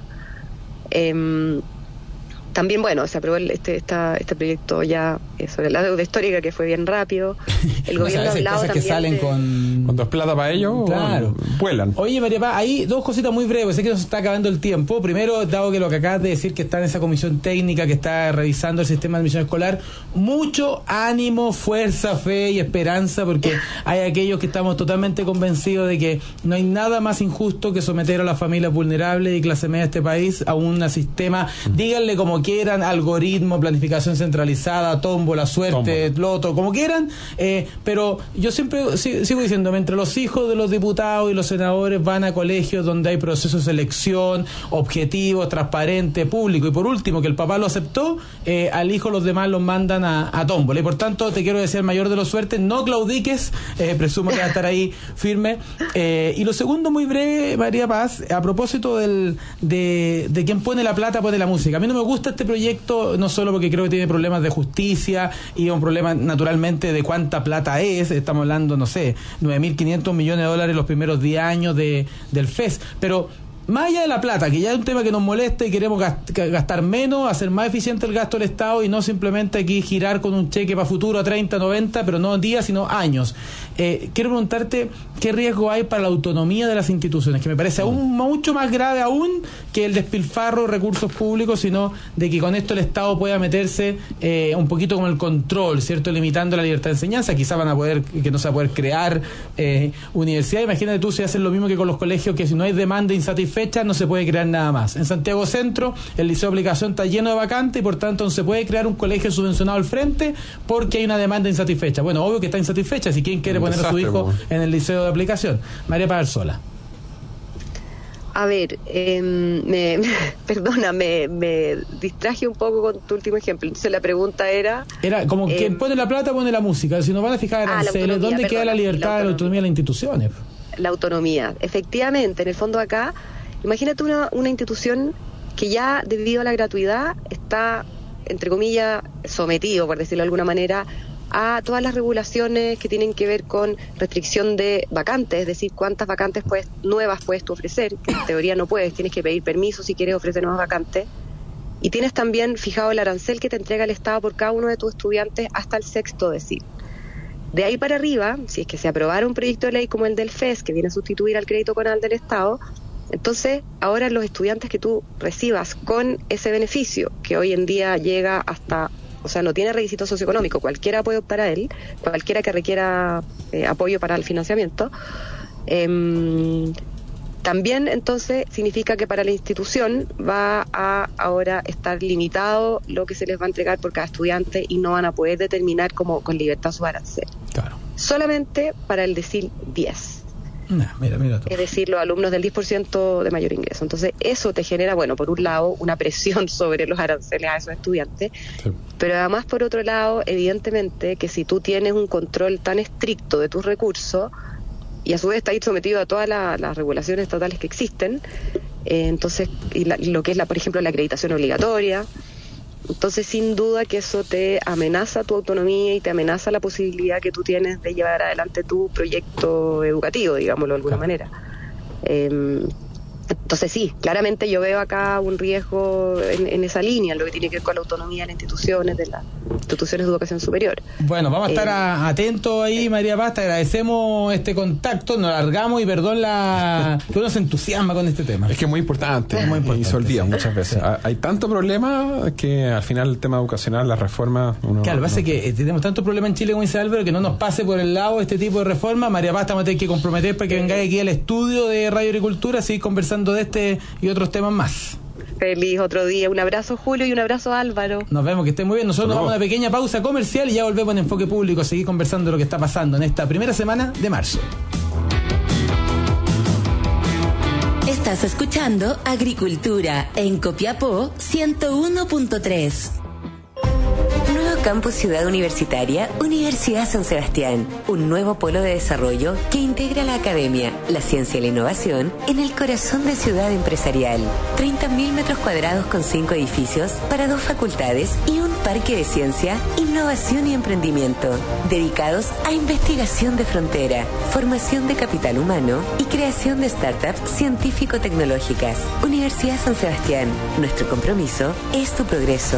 También, bueno, se aprobó este proyecto ya sobre la deuda histórica, que fue bien rápido. El gobierno ha hablado también que salen cuando es plata para ellos, claro, vuelan. Oye, María Paz, hay dos cositas muy breves. Sé que nos está acabando el tiempo. Primero, dado que lo que acabas de decir, que está en esa comisión técnica que está revisando el sistema de admisión escolar, mucho ánimo, fuerza, fe y esperanza, porque hay aquellos que estamos totalmente convencidos de que no hay nada más injusto que someter a las familias vulnerables y clase media de este país a un sistema, díganle como quieran, algoritmo, planificación centralizada, tómbola, suerte, loto, como quieran, pero yo siempre sigo diciendo, mientras los hijos de los diputados y los senadores van a colegios donde hay procesos de selección, objetivos, transparente, público, y por último, que el papá lo aceptó, al hijo los demás los mandan a tómbola, y por tanto te quiero decir, mayor de los suertes, no claudiques, presumo que va a estar ahí firme. Y lo segundo, muy breve, María Paz, a propósito de quien pone la plata, pone la música. A mí no me gusta este proyecto, no solo porque creo que tiene problemas de justicia y un problema naturalmente de cuánta plata es, estamos hablando, no sé, 9.500 millones de dólares los primeros 10 años del FES, pero más allá de la plata, que ya es un tema que nos molesta y queremos gastar menos, hacer más eficiente el gasto del Estado y no simplemente aquí girar con un cheque para futuro a 30, 90, pero no días, sino años. Quiero preguntarte qué riesgo hay para la autonomía de las instituciones, que me parece aún mucho más grave aún que el despilfarro de recursos públicos, sino de que con esto el Estado pueda meterse un poquito con el control, ¿cierto? Limitando la libertad de enseñanza. Quizás que no se va a poder crear universidad. Imagínate tú si hacen lo mismo que con los colegios, que si no hay demanda insatisfecha no se puede crear nada más. En Santiago Centro el liceo de aplicación está lleno de vacantes y por tanto no se puede crear un colegio subvencionado al frente porque hay una demanda insatisfecha. Bueno, obvio que está insatisfecha, si quién quiere poner a su hijo en el liceo de aplicación. María Paz Arzola. A ver, me distraje un poco con tu último ejemplo. Entonces la pregunta era como quien pone la plata pone la música. Si nos van a fijar aranceles, ¿dónde queda la libertad de la autonomía de las instituciones? La autonomía, efectivamente, en el fondo acá, imagínate una institución que ya debido a la gratuidad está, entre comillas, sometido, por decirlo de alguna manera, a todas las regulaciones que tienen que ver con restricción de vacantes, es decir, cuántas vacantes nuevas puedes tú ofrecer, que en teoría no puedes, tienes que pedir permiso si quieres ofrecer nuevas vacantes, y tienes también fijado el arancel que te entrega el Estado por cada uno de tus estudiantes hasta el sexto decil. De ahí para arriba, si es que se aprobara un proyecto de ley como el del FES, que viene a sustituir al crédito conal del Estado, entonces ahora los estudiantes que tú recibas con ese beneficio, que hoy en día llega hasta, o sea, no tiene requisito socioeconómico, cualquiera puede optar a él, cualquiera que requiera apoyo para el financiamiento, también entonces significa que para la institución va a ahora estar limitado lo que se les va a entregar por cada estudiante y no van a poder determinar como con libertad su arancel. Claro. Solamente para el decil 10. Mira es decir, los alumnos del 10% de mayor ingreso. Entonces eso te genera, bueno, por un lado una presión sobre los aranceles a esos estudiantes, sí, pero además por otro lado, evidentemente que si tú tienes un control tan estricto de tus recursos y a su vez está ahí sometido a todas las regulaciones estatales que existen, entonces lo que es por ejemplo la acreditación obligatoria, entonces sin duda que eso te amenaza tu autonomía y te amenaza la posibilidad que tú tienes de llevar adelante tu proyecto educativo, digámoslo de alguna manera. Entonces sí, claramente yo veo acá un riesgo en esa línea, en lo que tiene que ver con la autonomía de las instituciones, de las instituciones de educación superior. Bueno, vamos a estar atentos ahí, María Paz, te agradecemos este contacto, nos largamos y perdón que uno se entusiasma con este tema. Es que es muy importante, y se olvida muchas veces. Sí. Hay tanto problema que al final el tema educacional, la reforma... Claro, pasa que tenemos tanto problema en Chile, como dice Álvaro, que no nos pase por el lado este tipo de reforma. María Paz, vamos a tener que comprometer para que vengáis aquí al estudio de Radio Agricultura, seguir conversando de este y otros temas más. Feliz otro día. Un abrazo, Julio, y un abrazo, Álvaro. Nos vemos, que estén muy bien. Nosotros nos vamos a una pequeña pausa comercial y ya volvemos en Enfoque Público a seguir conversando de lo que está pasando en esta primera semana de marzo. Estás escuchando Agricultura en Copiapó 101.3. Nuevo Campus Ciudad Universitaria, Universidad San Sebastián. Un nuevo polo de desarrollo que integra la academia, la ciencia y la innovación en el corazón de Ciudad Empresarial. 30.000 metros cuadrados con 5 edificios para 2 facultades y un parque de ciencia, innovación y emprendimiento, dedicados a investigación de frontera, formación de capital humano y creación de startups científico-tecnológicas. Universidad San Sebastián. Nuestro compromiso es tu progreso.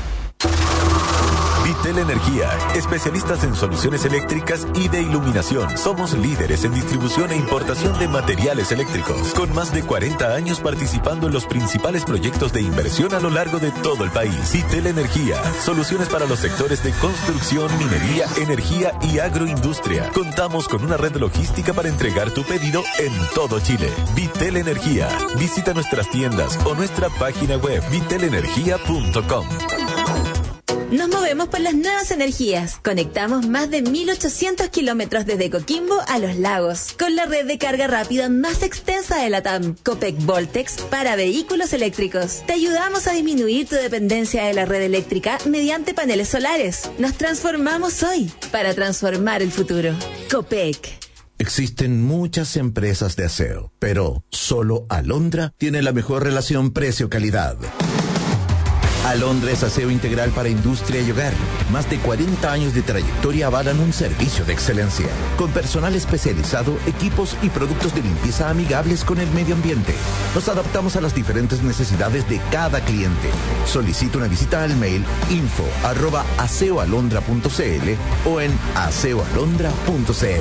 Vitel Energía, especialistas en soluciones eléctricas y de iluminación. Somos líderes en distribución e importación de materiales eléctricos, con más de 40 años participando en los principales proyectos de inversión a lo largo de todo el país. Vitel Energía, soluciones para los sectores de construcción, minería, energía y agroindustria. Contamos con una red logística para entregar tu pedido en todo Chile. Vitel Energía, visita nuestras tiendas o nuestra página web vitelenergia.com. Nos movemos por las nuevas energías. Conectamos más de 1.800 kilómetros desde Coquimbo a Los Lagos, con la red de carga rápida más extensa de la TAM, Copec Voltex, para vehículos eléctricos. Te ayudamos a disminuir tu dependencia de la red eléctrica mediante paneles solares. Nos transformamos hoy para transformar el futuro. Copec. Existen muchas empresas de aseo, pero solo Alondra tiene la mejor relación precio-calidad. Alondra es aseo integral para industria y hogar. Más de 40 años de trayectoria avalan un servicio de excelencia, con personal especializado, equipos y productos de limpieza amigables con el medio ambiente. Nos adaptamos a las diferentes necesidades de cada cliente. Solicita una visita al mail info@aseoalondra.cl o en aseoalondra.cl.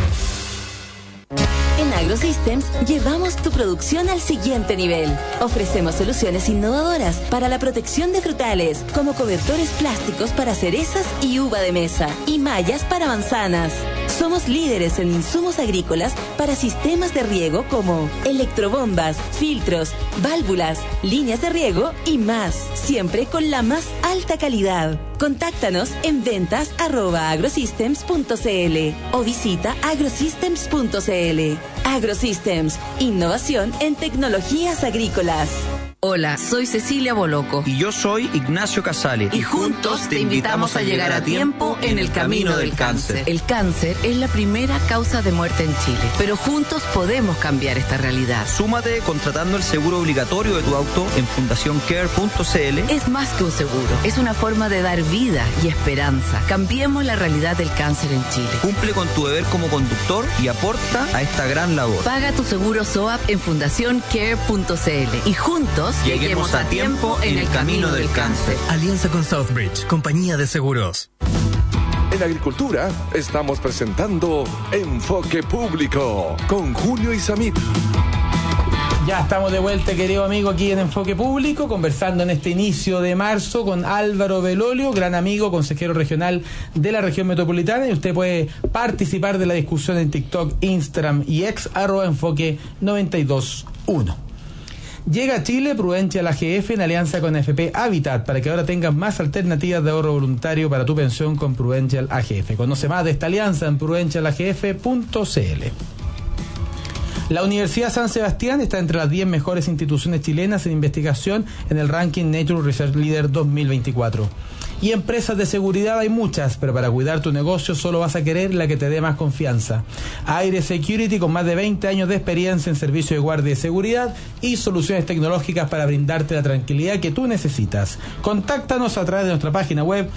En AgroSystems llevamos tu producción al siguiente nivel. Ofrecemos soluciones innovadoras para la protección de frutales, como cobertores plásticos para cerezas y uva de mesa, y mallas para manzanas. Somos líderes en insumos agrícolas para sistemas de riego como electrobombas, filtros, válvulas, líneas de riego y más, siempre con la más alta calidad. Contáctanos en ventas@agrosystems.cl o visita agrosystems.cl. AgroSystems, innovación en tecnologías agrícolas. Hola, soy Cecilia Boloco. Y yo soy Ignacio Casale. Y juntos te invitamos a llegar a tiempo en el camino del cáncer. El cáncer es la primera causa de muerte en Chile, pero juntos podemos cambiar esta realidad. Súmate contratando el seguro obligatorio de tu auto en fundacioncare.cl. Es más que un seguro, es una forma de dar vida y esperanza. Cambiemos la realidad del cáncer en Chile. Cumple con tu deber como conductor y aporta a esta gran labor. Paga tu seguro SOAP en fundacioncare.cl y juntos lleguemos a tiempo en el camino del cáncer. Alianza con Southbridge, compañía de seguros. En Agricultura estamos presentando Enfoque Público con Julio Isamit. Ya estamos de vuelta, querido amigo, aquí en Enfoque Público, conversando en este inicio de marzo con Álvaro Belolio, gran amigo, consejero regional de la región metropolitana, y usted puede participar de la discusión en TikTok, Instagram y X, @enfoque921. Llega a Chile Prudential AGF en alianza con FP Habitat para que ahora tengas más alternativas de ahorro voluntario para tu pensión con Prudential AGF. Conoce más de esta alianza en prudentialagf.cl. La Universidad San Sebastián está entre las 10 mejores instituciones chilenas en investigación en el ranking Nature Research Leader 2024. Y empresas de seguridad hay muchas, pero para cuidar tu negocio solo vas a querer la que te dé más confianza. Aire Security, con más de 20 años de experiencia en servicio de guardia y seguridad y soluciones tecnológicas para brindarte la tranquilidad que tú necesitas. Contáctanos a través de nuestra página web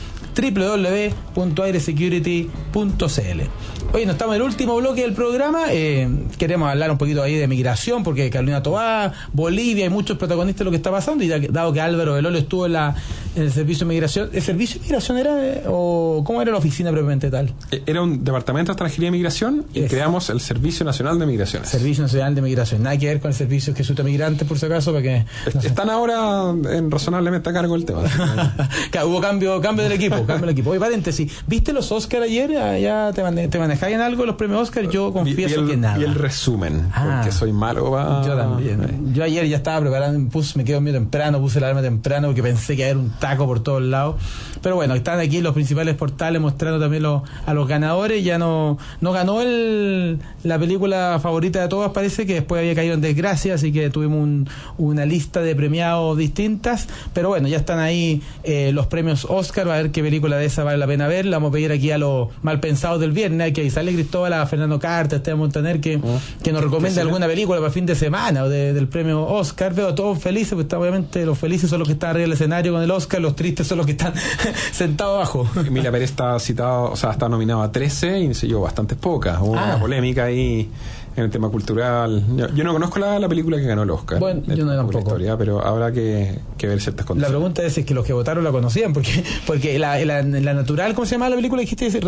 www.airesecurity.cl. Oye, no estamos en el último bloque del programa. Queremos hablar un poquito ahí de migración, porque Carolina Tobar, Bolivia, hay muchos protagonistas de lo que está pasando, y dado que Álvaro Belolio estuvo en el servicio de migración. ¿El servicio de migración era, o cómo era la oficina propiamente tal? Era un departamento de extranjería y migración, y creamos el Servicio Nacional de Migraciones. Servicio Nacional de Migración. Nada que ver con el servicio que Jesús Migrante, por si acaso, para que... No sé. Están ahora razonablemente a cargo del tema. Claro, hubo cambio del equipo. Oye, paréntesis, ¿viste los Oscar ayer? ¿Ya te manejáis en algo los premios Oscar? Yo confieso que nada. Y el resumen, porque soy malo. Yo también. Yo ayer ya estaba preparando, me quedé dormido temprano, puse la alarma temprano porque pensé que iba a haber un taco por todos lados. pero bueno, están aquí los principales portales mostrando también a los ganadores. Ya no ganó la película favorita de todas, parece que después había caído en desgracia, así que tuvimos una lista de premiados distintas, pero bueno, ya están ahí los premios Oscar. Va a ver qué película de esa vale la pena ver. Le vamos a pedir aquí a los malpensados del viernes, hay que avisarle, Cristóbal, a Fernando Carta, a Esteban Montaner, que nos recomienda alguna película para fin de semana o del premio Oscar. Veo a todos felices, pues obviamente los felices son los que están arriba del escenario con el Oscar, los tristes son los que están sentados abajo. Emilia Pérez está citado, o sea, está nominado a 13 y se llevó bastantes pocas. Hubo una polémica ahí en el tema cultural. Yo no conozco la película que ganó el Oscar. Bueno, yo no tampoco. Historia, pero habrá que ver ciertas condiciones. La pregunta es que los que votaron la conocían, porque la natural, ¿cómo se llama la película que dijiste?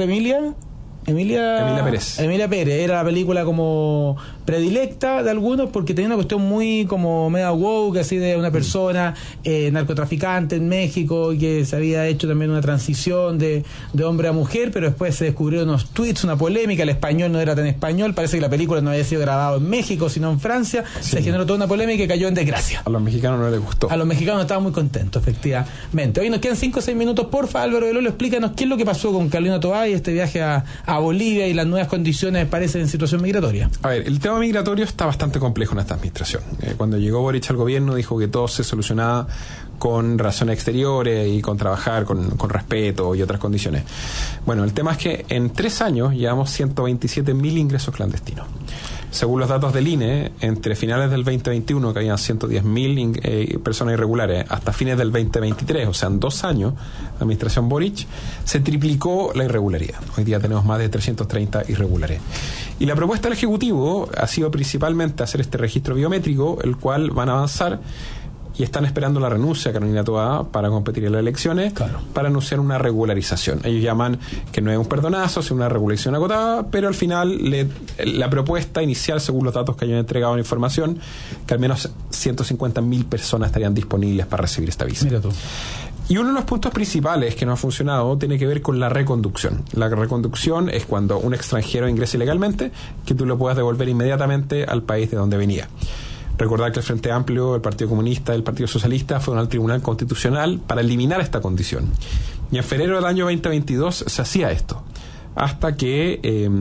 Emilia Pérez era la película como predilecta de algunos, porque tenía una cuestión muy como media woke, así de una persona narcotraficante en México, que se había hecho también una transición de hombre a mujer, pero después se descubrieron unos tweets, una polémica, el español no era tan español, parece que la película no había sido grabada en México sino en Francia, se generó toda una polémica y cayó en desgracia. A los mexicanos no les gustó. A los mexicanos estaban muy contentos, efectivamente. Hoy nos quedan 5 o 6 minutos, porfa, Álvaro de Lolo, explícanos qué es lo que pasó con Carolina Toá y este viaje a Bolivia y las nuevas condiciones parecen en situación migratoria. A ver, el tema migratorio está bastante complejo en esta administración. Cuando llegó Boric al gobierno dijo que todo se solucionaba con relaciones exteriores y con trabajar con respeto y otras condiciones. Bueno, el tema es que en 3 años llevamos 127.000 ingresos clandestinos. Según los datos del INE, entre finales del 2021, que habían 110.000 personas irregulares, hasta fines del 2023, o sea, en 2 años, la administración Boric, se triplicó la irregularidad. Hoy día tenemos más de 330 irregulares. Y la propuesta del Ejecutivo ha sido principalmente hacer este registro biométrico, el cual van a avanzar y están esperando la renuncia de Carolina Toá para competir en las elecciones, para anunciar una regularización. Ellos llaman que no es un perdonazo, sino una regularización acotada, pero al final la propuesta inicial, según los datos que hayan entregado en información, que al menos 150.000 personas estarían disponibles para recibir esta visa. Mira tú. Y uno de los puntos principales que no ha funcionado tiene que ver con la reconducción. La reconducción es cuando un extranjero ingresa ilegalmente, que tú lo puedas devolver inmediatamente al país de donde venía. Recordar que el Frente Amplio, el Partido Comunista, el Partido Socialista fueron al Tribunal Constitucional para eliminar esta condición. Y en febrero del año 2022 se hacía esto. Hasta que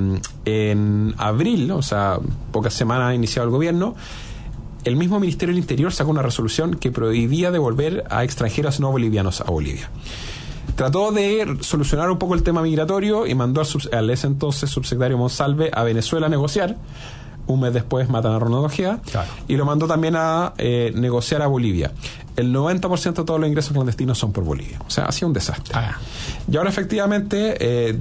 en abril, o sea, pocas semanas iniciado el gobierno, el mismo Ministerio del Interior sacó una resolución que prohibía devolver a extranjeros no bolivianos a Bolivia. Trató de solucionar un poco el tema migratorio y mandó al ese entonces subsecretario Monsalve a Venezuela a negociar. Un mes después matan a Ronaldo Ojeda, y lo mandó también a negociar a Bolivia. El 90% de todos los ingresos clandestinos son por Bolivia. O sea, ha sido un desastre. Y ahora efectivamente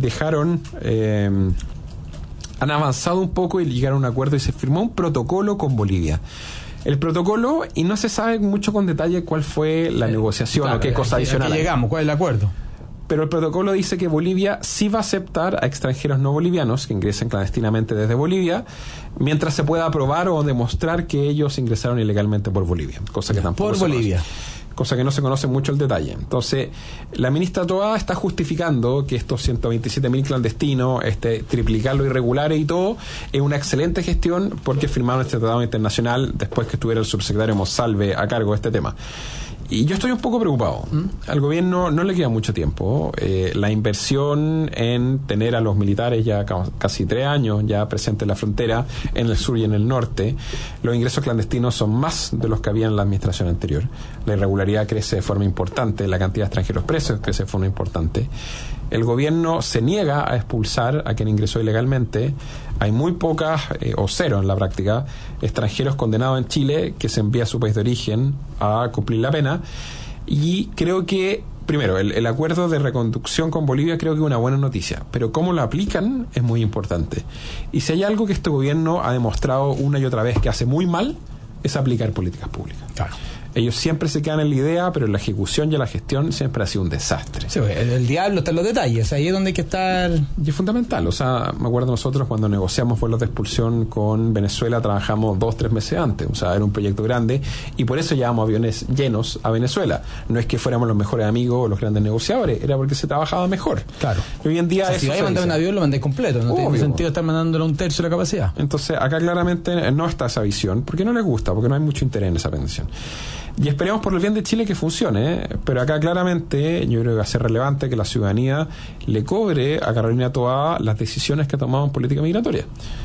han avanzado un poco y llegaron a un acuerdo y se firmó un protocolo con Bolivia. El protocolo, y no se sabe mucho con detalle cuál fue la negociación o qué cosa adicional. Llegamos, ¿cuál es el acuerdo? Pero el protocolo dice que Bolivia sí va a aceptar a extranjeros no bolivianos que ingresen clandestinamente desde Bolivia, mientras se pueda probar o demostrar que ellos ingresaron ilegalmente por Bolivia, cosa que tampoco por Bolivia. Cosa que no se conoce mucho el detalle. Entonces, la ministra Toá está justificando que estos 127.000 clandestinos, triplicar lo irregulares y todo, es una excelente gestión porque firmaron este tratado internacional después que estuviera el subsecretario Monsalve a cargo de este tema. Y yo estoy un poco preocupado. Al gobierno no le queda mucho tiempo. La inversión en tener a los militares ya casi 3 años ya presentes en la frontera, en el sur y en el norte, los ingresos clandestinos son más de los que había en la administración anterior. La irregularidad crece de forma importante, la cantidad de extranjeros presos crece de forma importante. El gobierno se niega a expulsar a quien ingresó ilegalmente. Hay muy pocas, o cero en la práctica, extranjeros condenados en Chile que se envía a su país de origen a cumplir la pena. Y creo que, primero, el acuerdo de reconducción con Bolivia creo que es una buena noticia, pero cómo lo aplican es muy importante. Y si hay algo que este gobierno ha demostrado una y otra vez que hace muy mal, es aplicar políticas públicas. Claro. Ellos siempre se quedan en la idea, pero la ejecución y la gestión siempre ha sido un desastre. Sí, el diablo está en los detalles, ahí es donde hay que estar. Y es fundamental, o sea, me acuerdo nosotros cuando negociamos vuelos de expulsión con Venezuela, trabajamos 2-3 meses antes, o sea, era un proyecto grande y por eso llevamos aviones llenos a Venezuela. No es que fuéramos los mejores amigos o los grandes negociadores, era porque se trabajaba mejor. Claro. Y hoy en día, o sea, eso si vais a mandar un avión, lo mandé completo, no tiene sentido estar mandándolo a un tercio de la capacidad. Entonces, acá claramente no está esa visión, porque no les gusta, porque no hay mucho interés en esa pensión. Y esperemos por el bien de Chile que funcione, pero acá claramente yo creo que va a ser relevante que la ciudadanía le cobre a Carolina Toá las decisiones que ha tomado en política migratoria.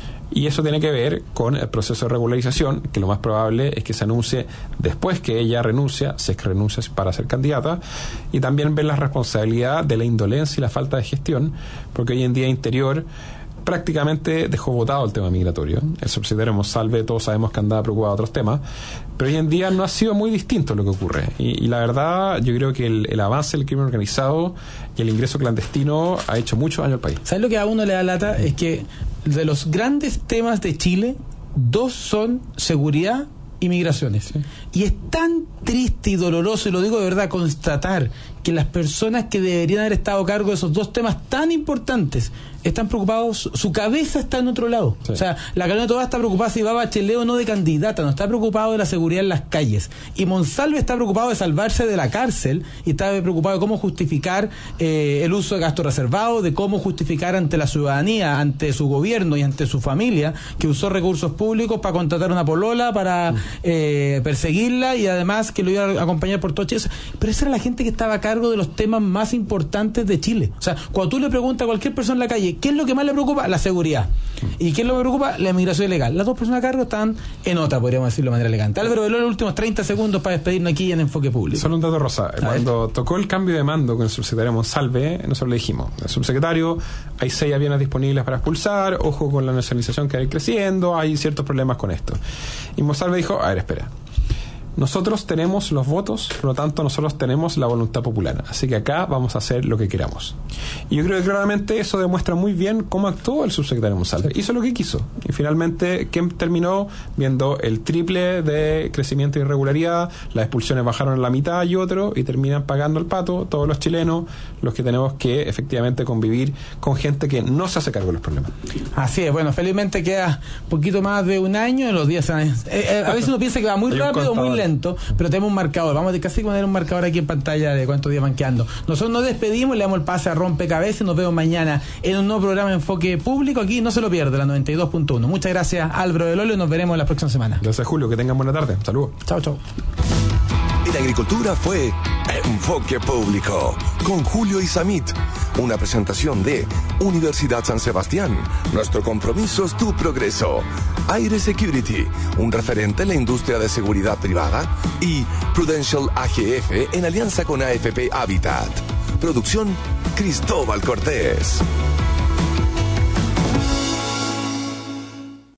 Y eso tiene que ver con el proceso de regularización, que lo más probable es que se anuncie después que ella renuncia, si es que renuncia para ser candidata, y también ver la responsabilidad de la indolencia y la falta de gestión, porque hoy en día Interior prácticamente dejó votado el tema migratorio. El subsecretario Monsalve, todos sabemos que andaba preocupado de otros temas, pero hoy en día no ha sido muy distinto lo que ocurre. Y la verdad, yo creo que el avance del crimen organizado y el ingreso clandestino ha hecho mucho daño al país. ¿Sabes lo que a uno le da lata? Es que de los grandes temas de Chile, 2 son seguridad y migraciones. Sí. Y es tan triste y doloroso, y lo digo de verdad, constatar que las personas que deberían haber estado a cargo de esos 2 temas tan importantes están preocupados, su cabeza está en otro lado. Sí. O sea, la Carolina Toá está preocupada si va a Bachelet o no de candidata, no está preocupado de la seguridad en las calles. Y Monsalve está preocupado de salvarse de la cárcel y está preocupado de cómo justificar el uso de gasto reservado, de cómo justificar ante la ciudadanía, ante su gobierno y ante su familia que usó recursos públicos para contratar una polola, para perseguirla y además que lo iba a acompañar por todo Chile. Pero esa era la gente que estaba a cargo de los temas más importantes de Chile. O sea, cuando tú le preguntas a cualquier persona en la calle ¿qué es lo que más le preocupa? La seguridad. ¿Y qué es lo que preocupa? La inmigración ilegal. Las 2 personas a cargo están en otra, podríamos decirlo de manera elegante. Álvaro Veloz, los últimos 30 segundos para despedirnos aquí en Enfoque Público. Solo un dato, Rosa. Cuando tocó el cambio de mando con el subsecretario Monsalve, nosotros le dijimos, el subsecretario, hay 6 aviones disponibles para expulsar, ojo con la nacionalización que va a ir creciendo, hay ciertos problemas con esto. Y Monsalve dijo, a ver, espera. Nosotros tenemos los votos, por lo tanto nosotros tenemos la voluntad popular, así que acá vamos a hacer lo que queramos. Y yo creo que claramente eso demuestra muy bien cómo actuó el subsecretario Monsalve. Hizo lo que quiso y finalmente ¿quién terminó? Viendo el triple de crecimiento y irregularidad, las expulsiones bajaron a la mitad y otro, y terminan pagando el pato todos los chilenos, los que tenemos que efectivamente convivir con gente que no se hace cargo de los problemas. Así es, bueno, felizmente queda poquito más de un año, en los días a veces uno piensa que va muy rápido, muy lento, pero tenemos un marcador. Vamos a casi poner un marcador aquí en pantalla de cuántos días van quedando. Nosotros nos despedimos, le damos el pase a Rompecabezas y nos vemos mañana en un nuevo programa de Enfoque Público. Aquí no se lo pierde, la 92.1. Muchas gracias, Álvaro Veloz, y nos veremos la próxima semana. Gracias, Julio, que tengan buena tarde. Saludos. Chao, chao. En agricultura fue Enfoque Público con Julio Isamit, una presentación de Universidad San Sebastián. Nuestro compromiso es tu progreso. Aire Security, un referente en la industria de seguridad privada, y Prudential AGF en alianza con AFP Habitat. Producción Cristóbal Cortés.